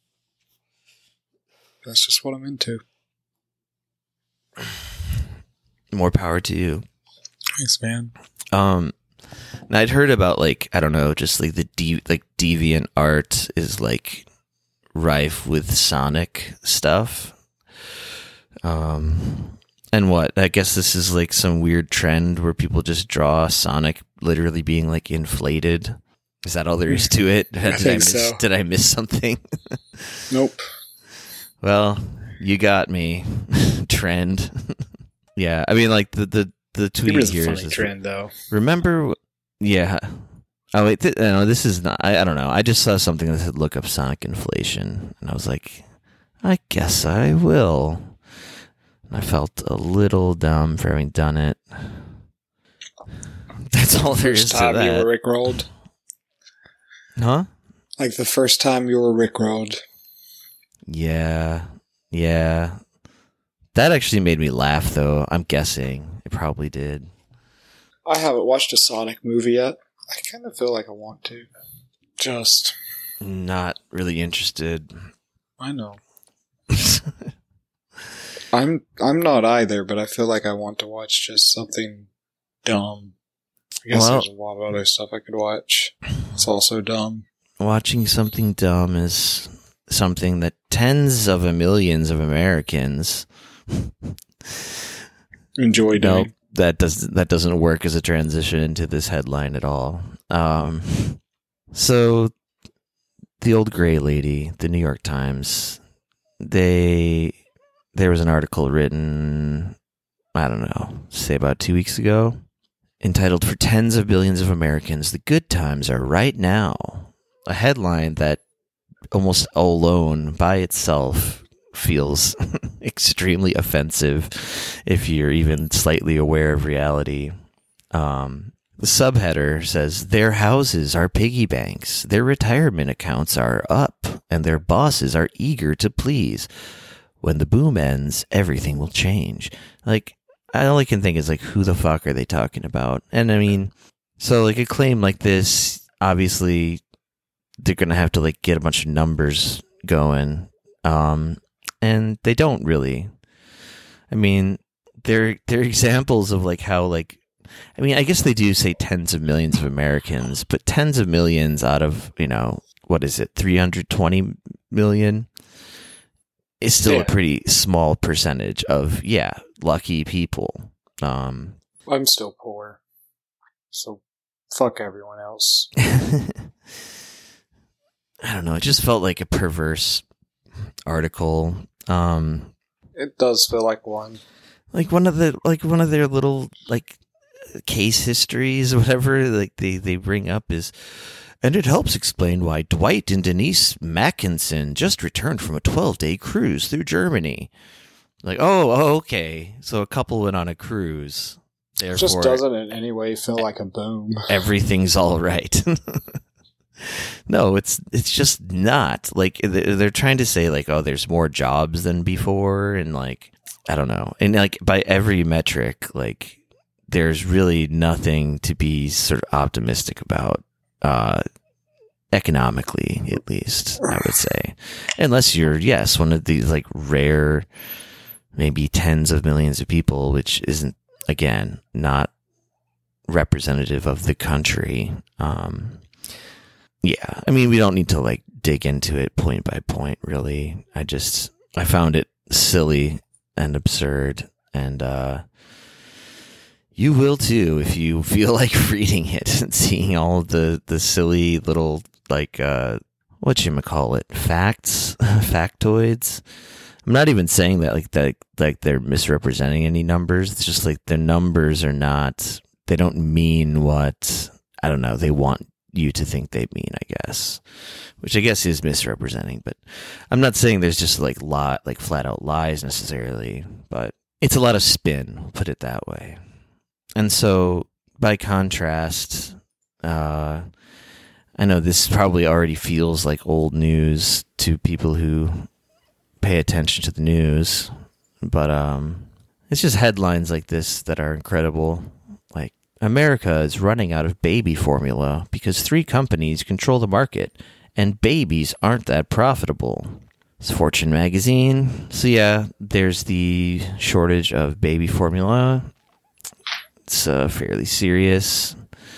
S1: That's just what I'm into.
S2: More power to you.
S1: Thanks, man.
S2: Um, and I'd heard about like, I don't know, just like the de- like deviant art is like rife with Sonic stuff. Um, and what? I guess this is like some weird trend where people just draw Sonic literally being like inflated. Is that all there is to it? Did I,
S1: I think
S2: I miss,
S1: so.
S2: Did I miss something?
S1: Nope.
S2: Well, you got me. Trend. Yeah, I mean, like the the the tweet
S1: It is a
S2: here
S1: funny
S2: is
S1: trend, though.
S2: remember? Yeah. Oh wait, th- no, this is not. I, I don't know. I just saw something that said look up Sonic inflation, and I was like, I guess I will. And I felt a little dumb for having done it. That's all there is
S1: First
S2: to
S1: time you
S2: that.
S1: were rickrolled.
S2: Huh?
S1: Like the first time you were rickrolled.
S2: Yeah, yeah. That actually made me laugh, though. I'm guessing it probably did.
S1: I haven't watched a Sonic movie yet. I kind of feel like I want to. Just.
S2: Not really interested.
S1: I know. I'm I'm not either, but I feel like I want to watch just something dumb. I guess
S2: Well,
S1: there's a lot of other stuff I could watch. It's also dumb.
S2: Watching something dumb is something that tens of millions of Americans
S1: Enjoy doing.
S2: Nope, that does that doesn't work as a transition into this headline at all. Um, so the old gray lady, the New York Times, they there was an article written, I don't know, say about two weeks ago, entitled "For Tens of Billions of Americans, the Good Times Are Right Now." A headline that almost alone by itself feels extremely offensive if you're even slightly aware of reality. Um, the subheader says, "Their houses are piggy banks, their retirement accounts are up, and their bosses are eager to please. When the boom ends, everything will change." Like, all I can think is, like, who the fuck are they talking about? And I mean, so, like, a claim like this, obviously, they're going to have to, like, get a bunch of numbers going. Um, and they don't really. I mean, they're, they're examples of, like, how, like, I mean, I guess they do say tens of millions of Americans, but tens of millions out of, you know, what is it, three hundred twenty million is still yeah. a pretty small percentage of, yeah, lucky people. Um,
S1: I'm still poor, so fuck everyone else.
S2: I don't know. It just felt like a perverse article. Um,
S1: it does feel like one.
S2: Like one of the, like one of their little, like, case histories or whatever, like they, they bring up is, and it helps explain why Dwight and Denise Mackinson just returned from a twelve-day cruise through Germany. Like, oh, oh, okay. So a couple went on a cruise. Therefore,
S1: it just doesn't in any way feel like a boom.
S2: Everything's all right. No, it's it's just not. Like, they're trying to say, like, oh, there's more jobs than before, and, like, I don't know. And, like, by every metric, like, there's really nothing to be sort of optimistic about, uh, economically, at least, I would say. Unless you're, yes, one of these, like, rare, maybe tens of millions of people, which isn't, again, not representative of the country. Um, yeah, I mean, we don't need to, like, dig into it point by point, really. I just, I found it silly and absurd, and, uh, you will too if you feel like reading it and seeing all the, the silly little, like, uh, whatchamacallit, facts, factoids. I'm not even saying that like that like they're misrepresenting any numbers. It's just like their numbers are not, they don't mean what, I don't know, they want you to think they mean, I guess. Which I guess is misrepresenting, but I'm not saying there's just like lot like flat out lies necessarily, but it's a lot of spin, put it that way. And so, by contrast, uh, I know this probably already feels like old news to people who pay attention to the news, but um, it's just headlines like this that are incredible. Like, America is running out of baby formula because three companies control the market, and babies aren't that profitable. It's Fortune magazine. So yeah, there's the shortage of baby formula. It's uh, fairly serious.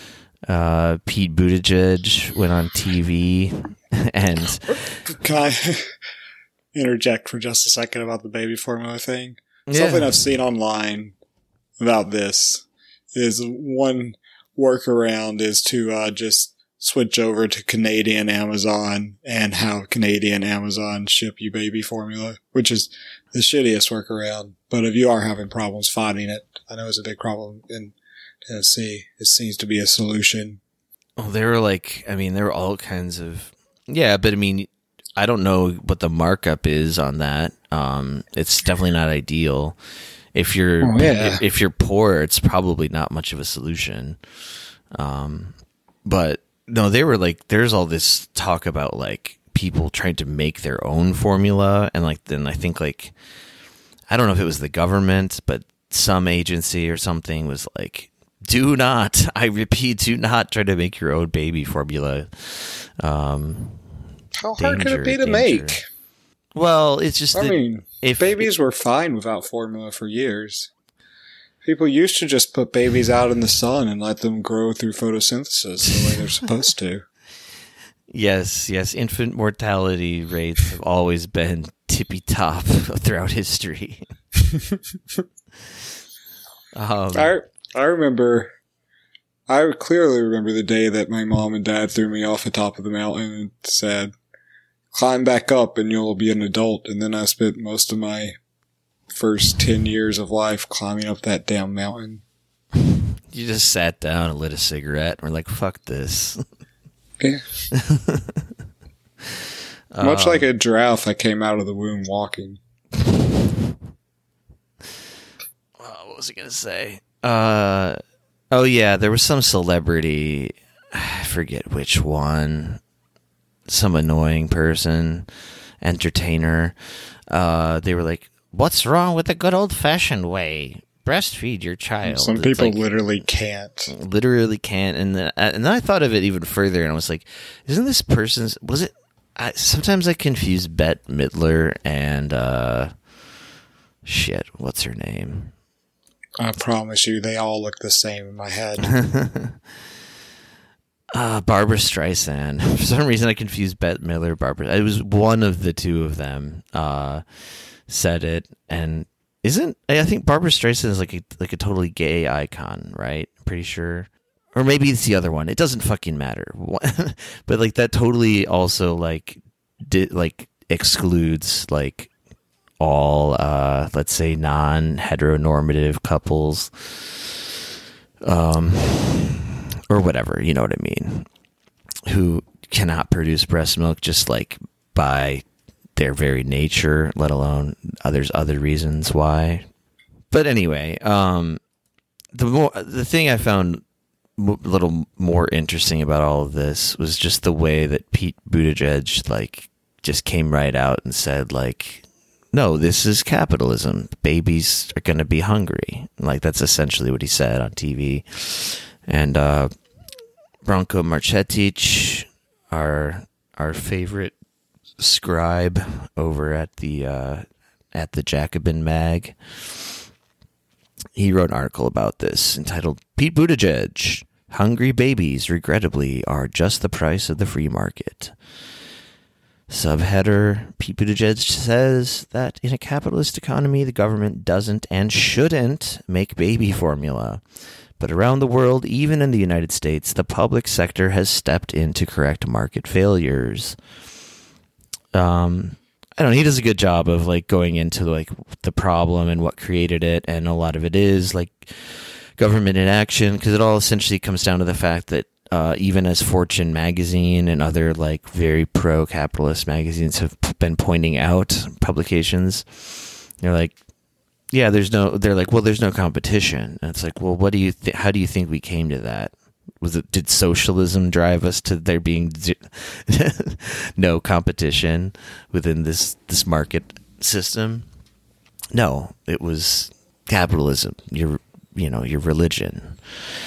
S2: Uh, Pete Buttigieg went on T V and...
S1: Can I interject for just a second about the baby formula thing?
S2: Yeah.
S1: Something I've seen online about this is one workaround is to uh, just switch over to Canadian Amazon and have Canadian Amazon ship you baby formula, which is the shittiest workaround. But if you are having problems finding it, I know it's a big problem in Tennessee. It seems to be a solution.
S2: Oh, there were like, I mean, there were all kinds of, yeah, but I mean, I don't know what the markup is on that. Um, it's definitely not ideal. If you're,
S1: oh, yeah.
S2: if, if you're poor, it's probably not much of a solution. Um, but no, they were like, there's all this talk about like people trying to make their own formula. And like, then I think like, I don't know if it was the government, but some agency or something was like, do not, I repeat, do not try to make your own baby formula. Um,
S1: How hard
S2: danger,
S1: could it be to
S2: danger.
S1: make?
S2: Well, it's just
S1: I
S2: that
S1: mean,
S2: if
S1: babies were fine without formula for years. People used to just put babies out in the sun and let them grow through photosynthesis the way they're supposed to.
S2: Yes, yes. Infant mortality rates have always been tippy top throughout history. um,
S1: I I remember, I clearly remember the day that my mom and dad threw me off the top of the mountain and said, climb back up and you'll be an adult. And then I spent most of my first ten years of life climbing up that damn mountain.
S2: You just sat down and lit a cigarette and were like, fuck this.
S1: Yeah. Much um, like a giraffe, I came out of the womb walking.
S2: What was I going to say? Uh, oh, yeah, there was some celebrity, I forget which one, some annoying person, entertainer. Uh, they were like, what's wrong with the good old-fashioned way? Breastfeed your child.
S1: Some people like, literally can't.
S2: Literally can't. And then, and then I thought of it even further, and I was like, isn't this person's... Was it... I, sometimes I confuse Bette Midler and... Uh, shit, what's her name?
S1: I promise you, they all look the same in my head.
S2: uh, Barbara Streisand. For some reason, I confused Bette Midler, Barbara. It was one of the two of them uh, said it, and isn't I think Barbara Streisand is like a like a totally gay icon, right? Pretty sure, or maybe it's the other one. It doesn't fucking matter. But like that totally also like did like excludes like. all, uh, let's say, non-heteronormative couples, um, or whatever, you know what I mean, who cannot produce breast milk just, like, by their very nature, let alone others other reasons why. But anyway, um, the more the thing I found a little more interesting about all of this was just the way that Pete Buttigieg, like, just came right out and said, like, no, this is capitalism. Babies are going to be hungry. Like, that's essentially what he said on T V. And uh, Branko Marcetic, our our favorite scribe over at the uh, at the Jacobin Mag, he wrote an article about this entitled "Pete Buttigieg: Hungry babies, regrettably, are just the price of the free market." Subheader, Pete Buttigieg says that in a capitalist economy, the government doesn't and shouldn't make baby formula. But around the world, even in the United States, the public sector has stepped in to correct market failures. Um, I don't know, he does a good job of like going into like the problem and what created it, and a lot of it is like government inaction, because it all essentially comes down to the fact that Uh, even as Fortune magazine and other like very pro-capitalist magazines have been pointing out, publications, they're like, yeah, there's no, they're like, well, there's no competition. And it's like, well, what do you think? How do you think we came to that? Was it, did socialism drive us to there being no competition within this, this market system? No, it was capitalism, your, you know, your religion.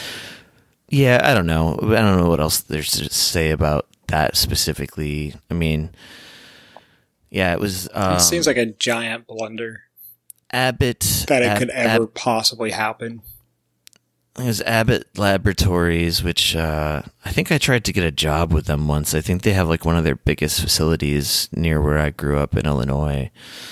S2: Yeah, I don't know. I don't know what else there's to say about that specifically. I mean, yeah, it was... Um,
S1: it seems like a giant blunder.
S2: Abbott...
S1: That it
S2: Ab-
S1: could ever
S2: Ab-
S1: possibly happen.
S2: It was Abbott Laboratories, which uh, I think I tried to get a job with them once. I think they have like one of their biggest facilities near where I grew up in Illinois.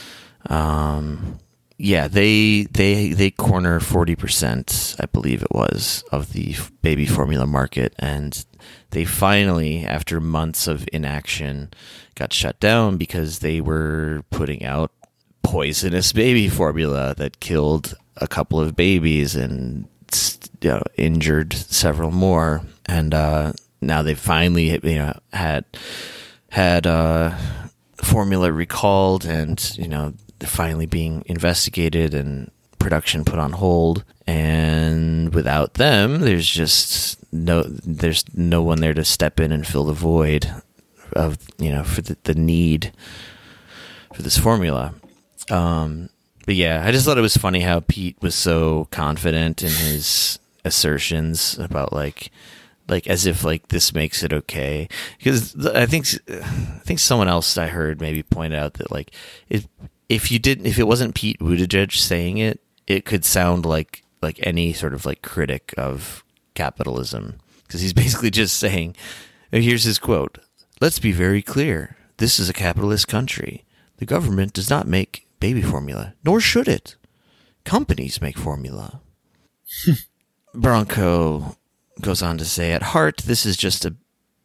S2: Um... Yeah, they they they corner forty percent, I believe it was, of the baby formula market, and they finally, after months of inaction, got shut down because they were putting out poisonous baby formula that killed a couple of babies and, you know, injured several more. And uh, now they finally, you know, had had uh, formula recalled, and you know. Finally being investigated and production put on hold, and without them there's just no there's no one there to step in and fill the void of, you know, for the, the need for this formula. Um but yeah, I just thought it was funny how Pete was so confident in his assertions about like like as if like this makes it okay, because I think I think someone else I heard maybe point out that like it If you didn't, if it wasn't Pete Buttigieg saying it, it could sound like like any sort of like critic of capitalism, because he's basically just saying, here's his quote: "Let's be very clear. This is a capitalist country. The government does not make baby formula, nor should it. Companies make formula." Branko goes on to say, "At heart, this is just a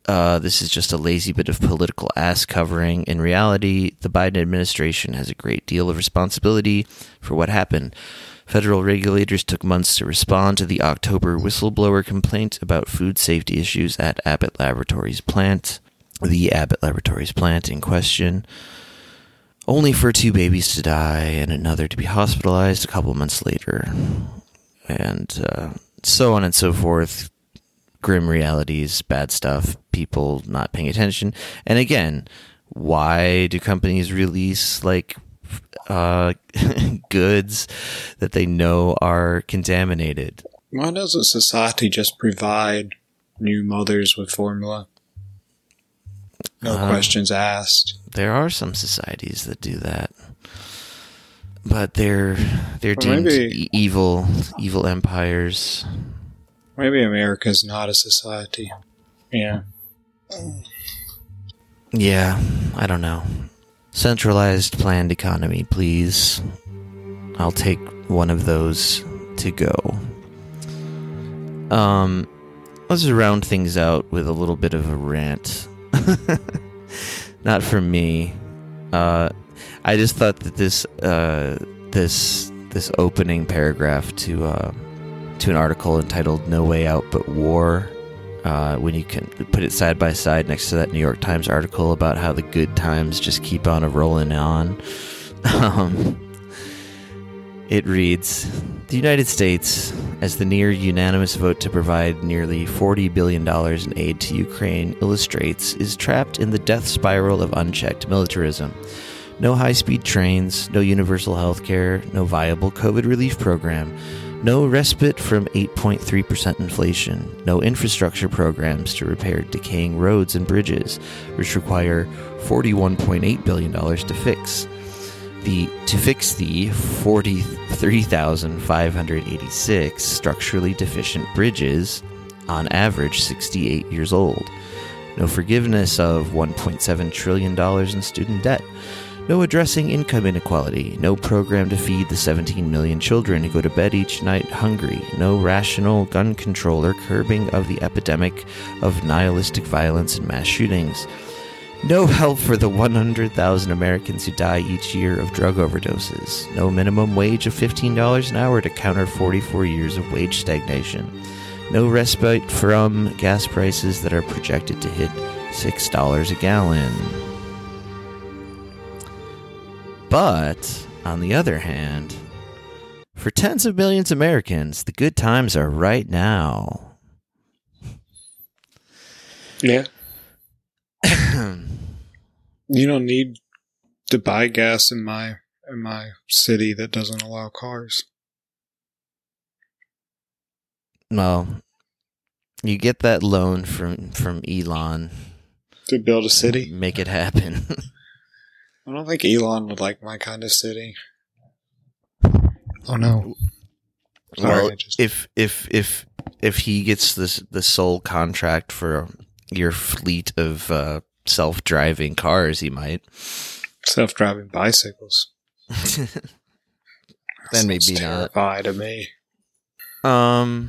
S2: uh, this is just a lazy bit of political ass covering. In reality, the Biden administration has a great deal of responsibility for what happened. Federal regulators took months to respond to the October whistleblower complaint about food safety issues at Abbott Laboratories plant, the Abbott Laboratories plant in question, only for two babies to die and another to be hospitalized a couple months later, and uh, so on and so forth. Grim realities, bad stuff, people not paying attention. And again, why do companies release like uh, goods that they know are contaminated?
S1: Why doesn't society just provide new mothers with formula? No uh, questions asked.
S2: There are some societies that do that, but they're they're
S1: Well,
S2: deemed
S1: maybe-
S2: e- evil, evil empires.
S1: Maybe America's not a society. Yeah.
S2: Yeah, I don't know. Centralized planned economy, please. I'll take one of those to go. Um, let's round things out with a little bit of a rant. Not from me. Uh, I just thought that this uh, this this opening paragraph to uh, to an article entitled "No Way Out But War," uh, when you can put it side by side next to that New York Times article about how the good times just keep on rolling on. Um, it reads, "The United States, as the near unanimous vote to provide nearly forty billion dollars in aid to Ukraine illustrates, is trapped in the death spiral of unchecked militarism. No high-speed trains, no universal health care, no viable COVID relief program, no respite from eight point three percent inflation, no infrastructure programs to repair decaying roads and bridges, which require forty-one point eight billion dollars to fix. The, to fix the forty-three thousand five hundred eighty-six structurally deficient bridges, on average sixty-eight years old. No forgiveness of one point seven trillion dollars in student debt. No addressing income inequality. No program to feed the seventeen million children who go to bed each night hungry. No rational gun control or curbing of the epidemic of nihilistic violence and mass shootings. No help for the one hundred thousand Americans who die each year of drug overdoses. No minimum wage of fifteen dollars an hour to counter forty-four years of wage stagnation. No respite from gas prices that are projected to hit six dollars a gallon. But, on the other hand, for tens of millions of Americans, the good times are right now."
S1: Yeah. You don't need to buy gas in my in my city that doesn't allow cars.
S2: Well, you get that loan from, from Elon.
S1: To build a city?
S2: Make it happen.
S1: I don't think Elon would like my kind of city. Oh no. Sorry,
S2: Well,
S1: I just...
S2: if if if if he gets this the sole contract for your fleet of uh, self-driving cars, he might.
S1: Self-driving bicycles.
S2: Then maybe
S1: Sounds
S2: not.
S1: terrifying to me.
S2: Um,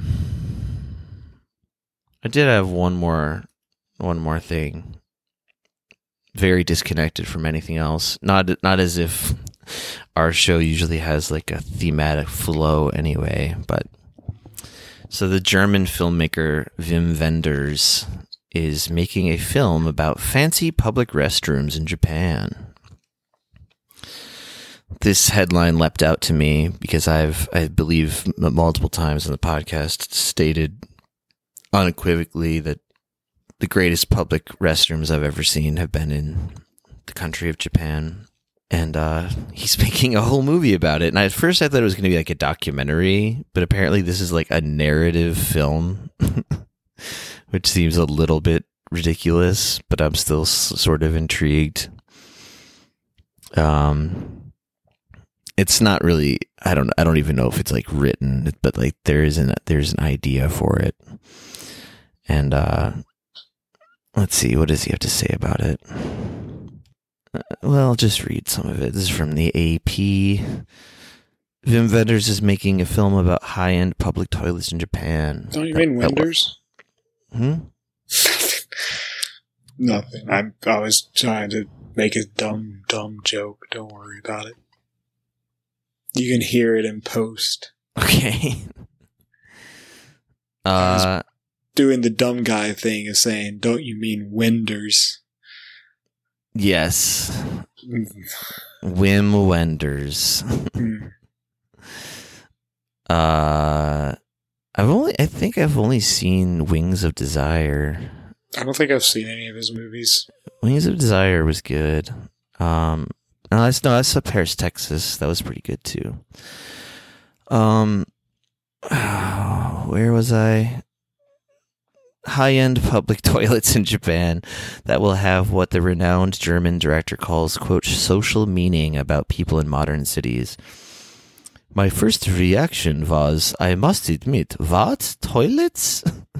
S2: I did have one more one more thing. Very disconnected from anything else. Not not as if our show usually has like a thematic flow anyway, but so the German filmmaker Wim Wenders is making a film about fancy public restrooms in Japan. This headline leapt out to me because I've, I believe, m- multiple times in the podcast stated unequivocally that the greatest public restrooms I've ever seen have been in the country of Japan. And uh, he's making a whole movie about it. And at first I thought it was going to be like a documentary, but apparently this is like a narrative film, which seems a little bit ridiculous, but I'm still s- sort of intrigued. Um, it's not really, I don't, I don't even know if it's like written, but like there is an, there's an idea for it. And, uh, let's see, what does he have to say about it? Uh, well, I'll just read some of it. This is from the A P. Wim Wenders is making a film about high-end public toilets in Japan.
S1: Don't you
S2: That-
S1: mean
S2: that wa-
S1: Wenders?
S2: Hmm?
S1: Nothing. I'm, I was trying to make a dumb, dumb joke. Don't worry about it. You can hear it in post.
S2: Okay. uh,
S1: doing the dumb guy thing of saying, don't you mean Wenders?
S2: Yes. Wim Wenders.
S1: Mm.
S2: uh, I've only, I think I've only seen Wings of Desire.
S1: I don't think I've seen any of his movies.
S2: Wings of Desire was good. Um, no, that's, no, that's Paris, Texas. That was pretty good too. Um, where was I? High-end public toilets in Japan that will have what the renowned German director calls, quote, social meaning about people in modern cities. My first reaction was, I must admit, what? Toilets?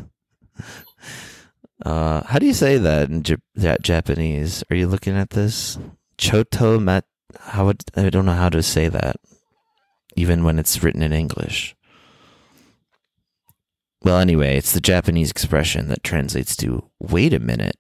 S2: uh, how do you say that in J- that Japanese? Are you looking at this? Choto mat... How would, I don't know how to say that, even when it's written in English. Well, anyway, it's the Japanese expression that translates to, wait a minute.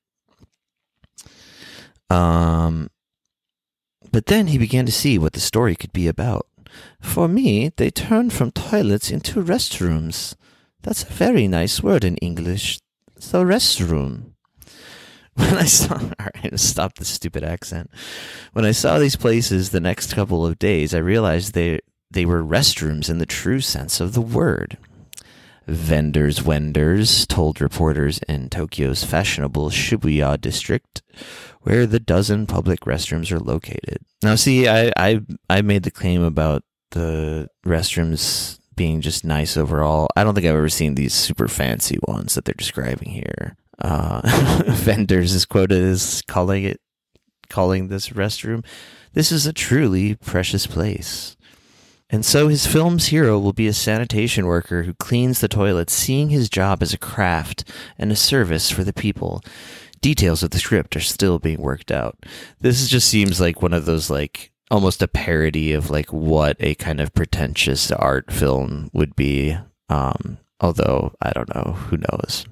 S2: Um, but then he began to see what the story could be about. For me, they turned from toilets into restrooms. That's a very nice word in English. The restroom. When I saw... Alright, stop the stupid accent. When I saw these places the next couple of days, I realized they, they were restrooms in the true sense of the word. Vendors Wenders told reporters in Tokyo's fashionable Shibuya district, where the dozen public restrooms are located. Now, see, I, I, I made the claim about the restrooms being just nice overall. I don't think I've ever seen these super fancy ones that they're describing here. Uh, Vendors is quoted as calling it, calling this restroom, "This is a truly precious place." And so his film's hero will be a sanitation worker who cleans the toilets, seeing his job as a craft and a service for the people. Details of the script are still being worked out. This just seems like one of those, like, almost a parody of, like, what a kind of pretentious art film would be. Um, although, I don't know. Who knows?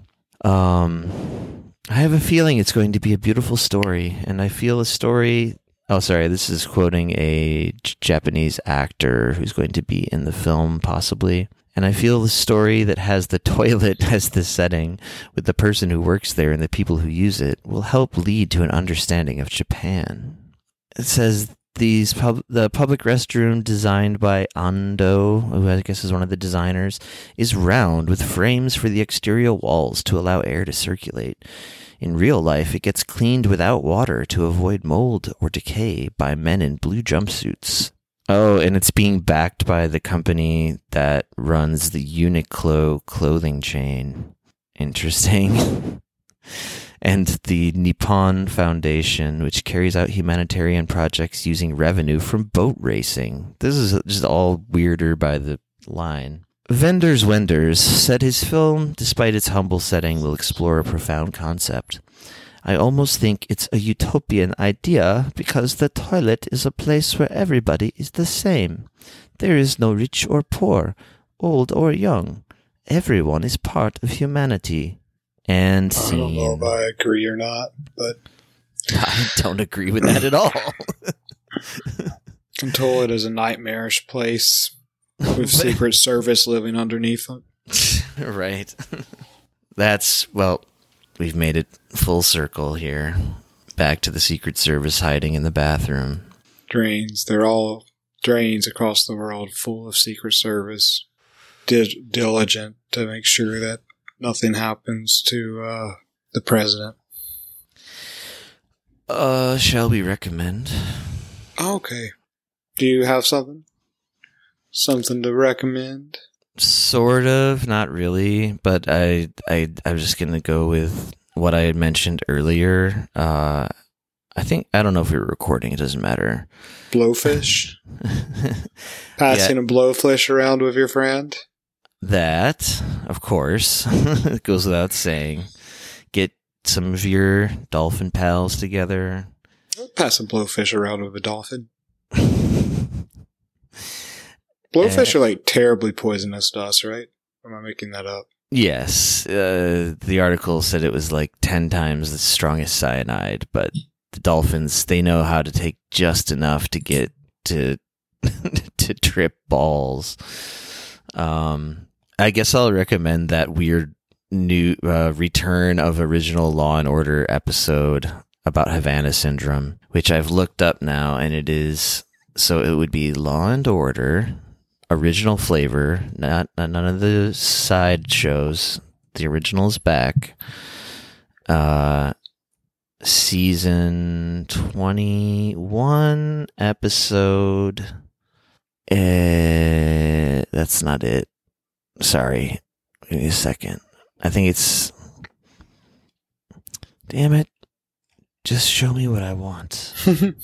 S2: Um, I have a feeling it's going to be a beautiful story, and I feel a story... Oh, sorry, this is quoting a J- Japanese actor who's going to be in the film, possibly. And I feel the story that has the toilet as the setting, with the person who works there and the people who use it, will help lead to an understanding of Japan. It says these pub- the public restroom designed by Ando, who I guess is one of the designers, is round with frames for the exterior walls to allow air to circulate. In real life, it gets cleaned without water to avoid mold or decay by men in blue jumpsuits. Oh, and it's being backed by the company that runs the Uniqlo clothing chain. Interesting. And the Nippon Foundation, which carries out humanitarian projects using revenue from boat racing. This is just all weirder by the line. Vendors Wenders said his film, despite its humble setting, will explore a profound concept. I almost think it's a utopian idea because the toilet is a place where everybody is the same. There is no rich or poor, old or young. Everyone is part of humanity. And scene.
S1: I don't know if I agree or not, but...
S2: I don't agree with that at all.
S1: The toilet is a nightmarish place. With Secret Service living underneath them.
S2: Right. That's, well, we've made it full circle here. Back to the Secret Service hiding in the bathroom.
S1: Drains. They're all drains across the world full of Secret Service. Di- diligent to make sure that nothing happens to uh, the president.
S2: Uh, shall we recommend?
S1: Okay. Do you have something? Something to recommend?
S2: Sort of, not really, but I, I, I'm just gonna go with what I had mentioned earlier. Uh, I think I don't know if we were recording. It doesn't matter.
S1: Blowfish. Passing
S2: Yeah.
S1: a blowfish around with your friend.
S2: That, of course, it goes without saying. Get some of your dolphin pals together.
S1: Pass a blowfish around with a dolphin. Blowfish
S2: Uh,
S1: are like terribly poisonous to us, right? Or am I making that up?
S2: Yes, uh, the article said it was like ten times the strongest cyanide, but the dolphins, they know how to take just enough to get to to trip balls. Um, I guess I'll recommend that weird new uh, return of original Law and Order episode about Havana Syndrome, which I've looked up now, and it is, so it would be Law and Order, original flavor, not, not none of the side shows. The original is back. Uh, season twenty-one, episode. Uh, that's not it. Sorry. Give me a second. I think it's. Damn it. Just show me what I want.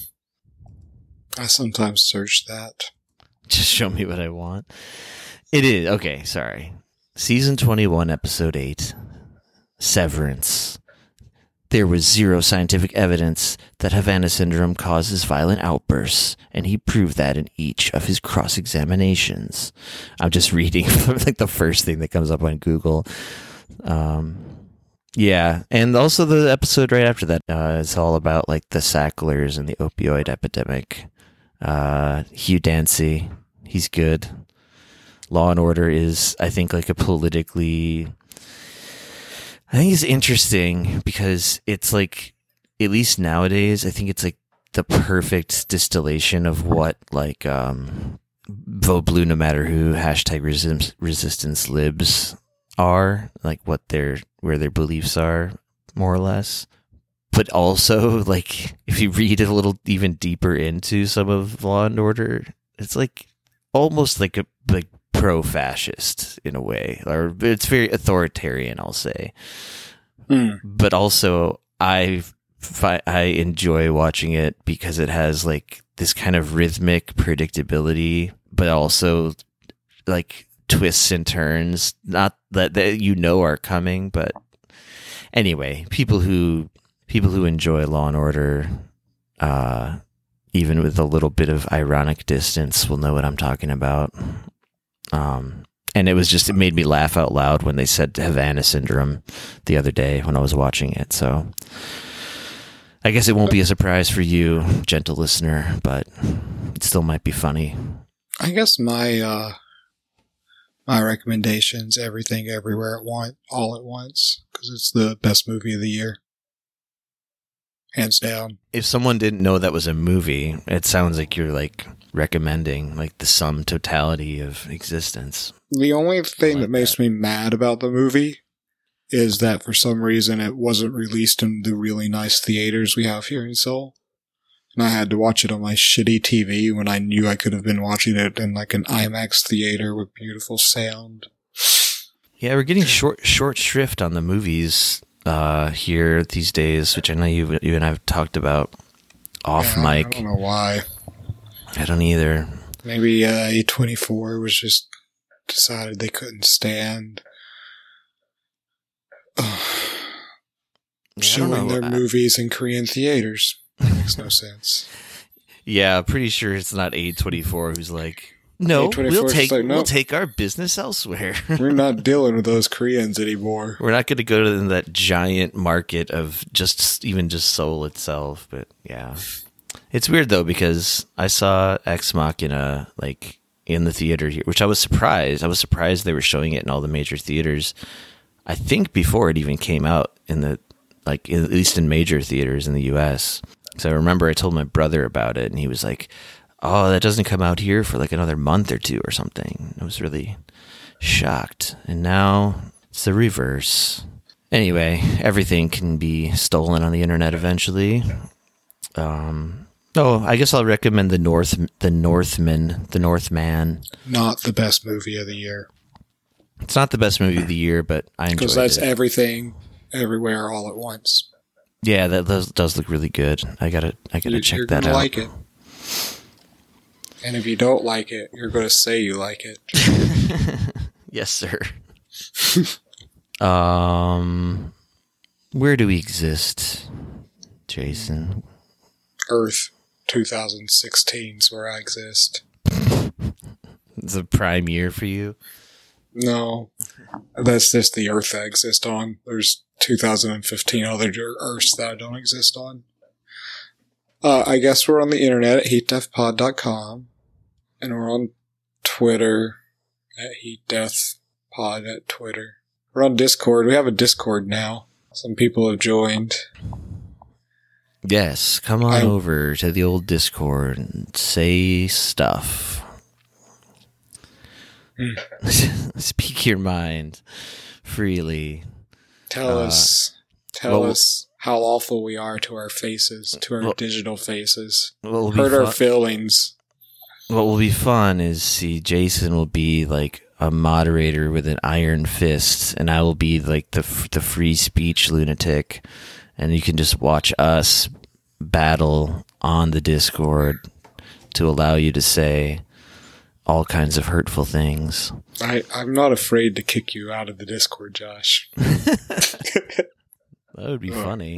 S1: I sometimes search that.
S2: Just show me what I want. It is. Okay, sorry. Season twenty-one, episode eight. Severance. There was zero scientific evidence that Havana Syndrome causes violent outbursts, and he proved that in each of his cross-examinations. I'm just reading like the first thing that comes up on Google. Um, yeah, and also the episode right after that uh, is all about like the Sacklers and the opioid epidemic. Uh, Hugh Dancy, he's good. Law and Order is, I think, like a politically... I think it's interesting because it's like, at least nowadays, I think it's like the perfect distillation of what like um, vote blue no matter who, hashtag resist- resistance libs are, like what their, where their beliefs are, more or less. But also, like, if you read a little even deeper into some of Law and Order, it's like almost like a like pro-fascist in a way, or it's very authoritarian, I'll say. Mm. But also, I fi- I enjoy watching it because it has like this kind of rhythmic predictability, but also like twists and turns, not that, that you know are coming. But anyway, people who people who enjoy Law and Order, uh, even with a little bit of ironic distance, will know what I'm talking about. Um, and it was just, it made me laugh out loud when they said Havana Syndrome the other day when I was watching it. So I guess it won't be a surprise for you, gentle listener, but it still might be funny.
S1: I guess my, uh, my recommendation's Everything Everywhere at Once, All at Once, because it's the best movie of the year. Hands down.
S2: If someone didn't know that was a movie, it sounds like you're like recommending like the sum totality of existence.
S1: The only thing
S2: like
S1: that makes
S2: that.
S1: me mad about the movie is that for some reason it wasn't released in the really nice theaters we have here in Seoul. And I had to watch it on my shitty T V when I knew I could have been watching it in like an IMAX theater with beautiful sound.
S2: Yeah, we're getting short short shrift on the movies uh, here these days, which I know you, you and I have talked about off
S1: yeah,
S2: mic.
S1: I don't know why.
S2: I don't either.
S1: Maybe uh, A twenty-four was just decided they couldn't stand uh,
S2: yeah,
S1: showing their
S2: I,
S1: movies in Korean theaters. That makes no sense.
S2: Yeah, pretty sure it's not A twenty-four who's like, no, we'll take like, no, we'll take our business elsewhere.
S1: We're not dealing with those Koreans anymore.
S2: We're not going to go to that giant market of just even just Seoul itself. But yeah, it's weird though because I saw Ex Machina like in the theater here, which I was surprised. I was surprised they were showing it in all the major theaters. I think before it even came out in the like in, at least in major theaters in the U S. So I remember I told my brother about it, and he was like, oh, that doesn't come out here for like another month or two or something. I was really shocked. And now it's the reverse. Anyway, everything can be stolen on the internet eventually. Um, oh, I guess I'll recommend the North, the Northman, the Northman.
S1: Not the best movie of the year.
S2: It's not the best movie of the year, but I enjoyed it.
S1: Because that's Everything, Everywhere, All at Once.
S2: Yeah, that does, does look really good. I gotta, I gotta
S1: you,
S2: check
S1: you're
S2: that
S1: gonna
S2: out.
S1: Like it. And if you don't like it, you're going to say you like it.
S2: Yes, sir. um, where do we exist, Jason?
S1: Earth twenty sixteen is where I exist.
S2: It's a prime year for you.
S1: No, That's just the Earth I exist on. There's two thousand fifteen other Earths that I don't exist on. Uh, I guess we're on the internet at heat death pod dot com. And we're on Twitter at heatdeathpod at Twitter. We're on Discord. We have a Discord now. Some people have joined.
S2: Yes, come on
S1: I,
S2: over to the old Discord and say stuff. Mm. Speak your mind freely.
S1: Tell uh, us, tell
S2: well,
S1: us how awful we are to our faces, to our well, digital faces.
S2: Well,
S1: Hurt our feelings.
S2: What will be fun is see Jason will be like a moderator with an iron fist, and I will be like the the free speech lunatic, and you can just watch us battle on the Discord to allow you to say all kinds of hurtful things.
S1: I, I'm not afraid to kick you out of the Discord, Josh.
S2: That would be oh. funny.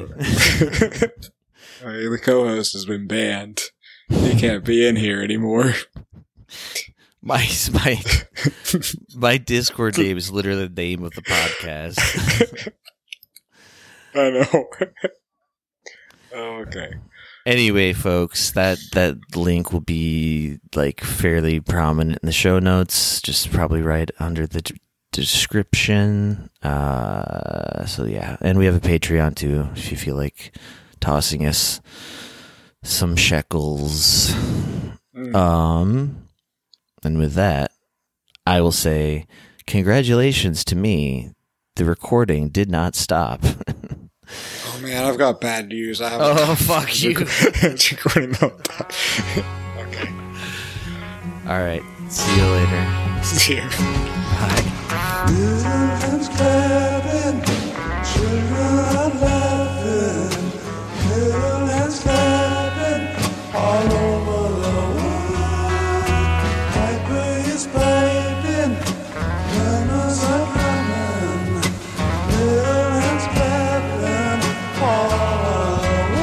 S1: I mean, the co-host has been banned. He can't be in here anymore.
S2: My my my Discord name is literally the name of the podcast.
S1: I know. Oh, okay.
S2: Anyway, folks, that that link will be like fairly prominent in the show notes, just probably right under the d- description. Uh, so yeah, and we have a Patreon too, if you feel like tossing us some shekels. Mm. Um, and with that, I will say congratulations to me. The recording did not stop.
S1: Oh man, I've got bad news. I have
S2: Oh fuck you!
S1: It's recording all the time. Okay.
S2: All right. See you later.
S1: See you.
S2: Bye.
S5: Children's clapping, children are laughing, little hands clapping all over the world. Piper is piping, drummers are drumming, little hands clapping all over the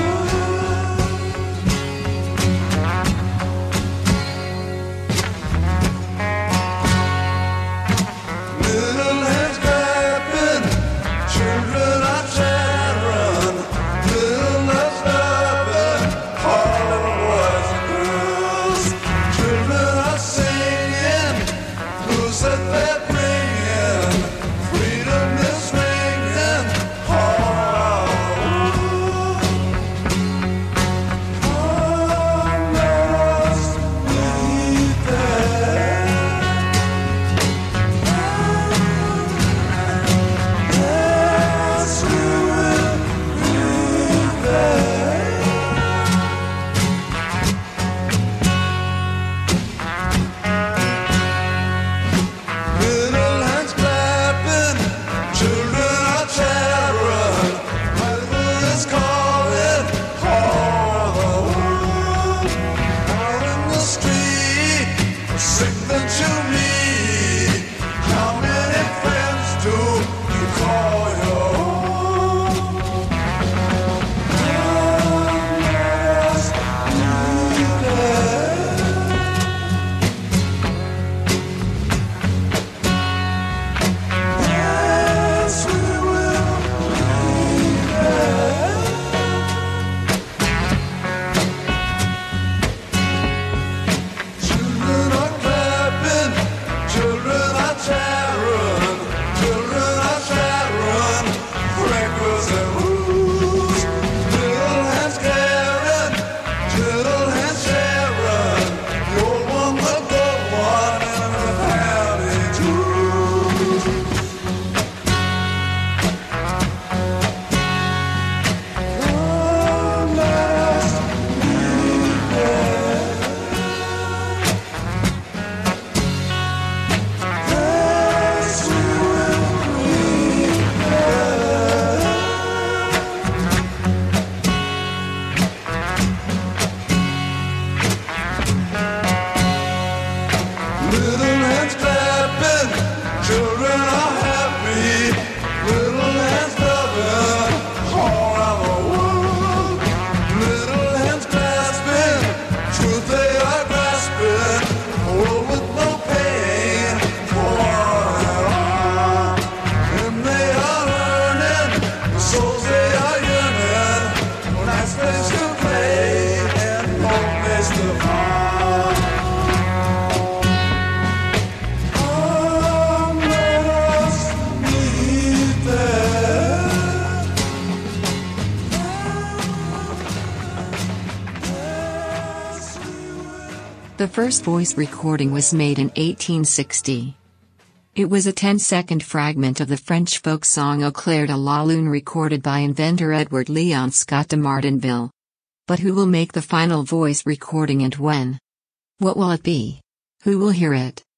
S5: Little hands clapping, children are
S3: The first voice recording was made in eighteen sixty. It was a ten-second fragment of the French folk song Au clair de la lune recorded by inventor Edward Leon Scott de Martinville. But who will make the final voice recording and when? What will it be? Who will hear it?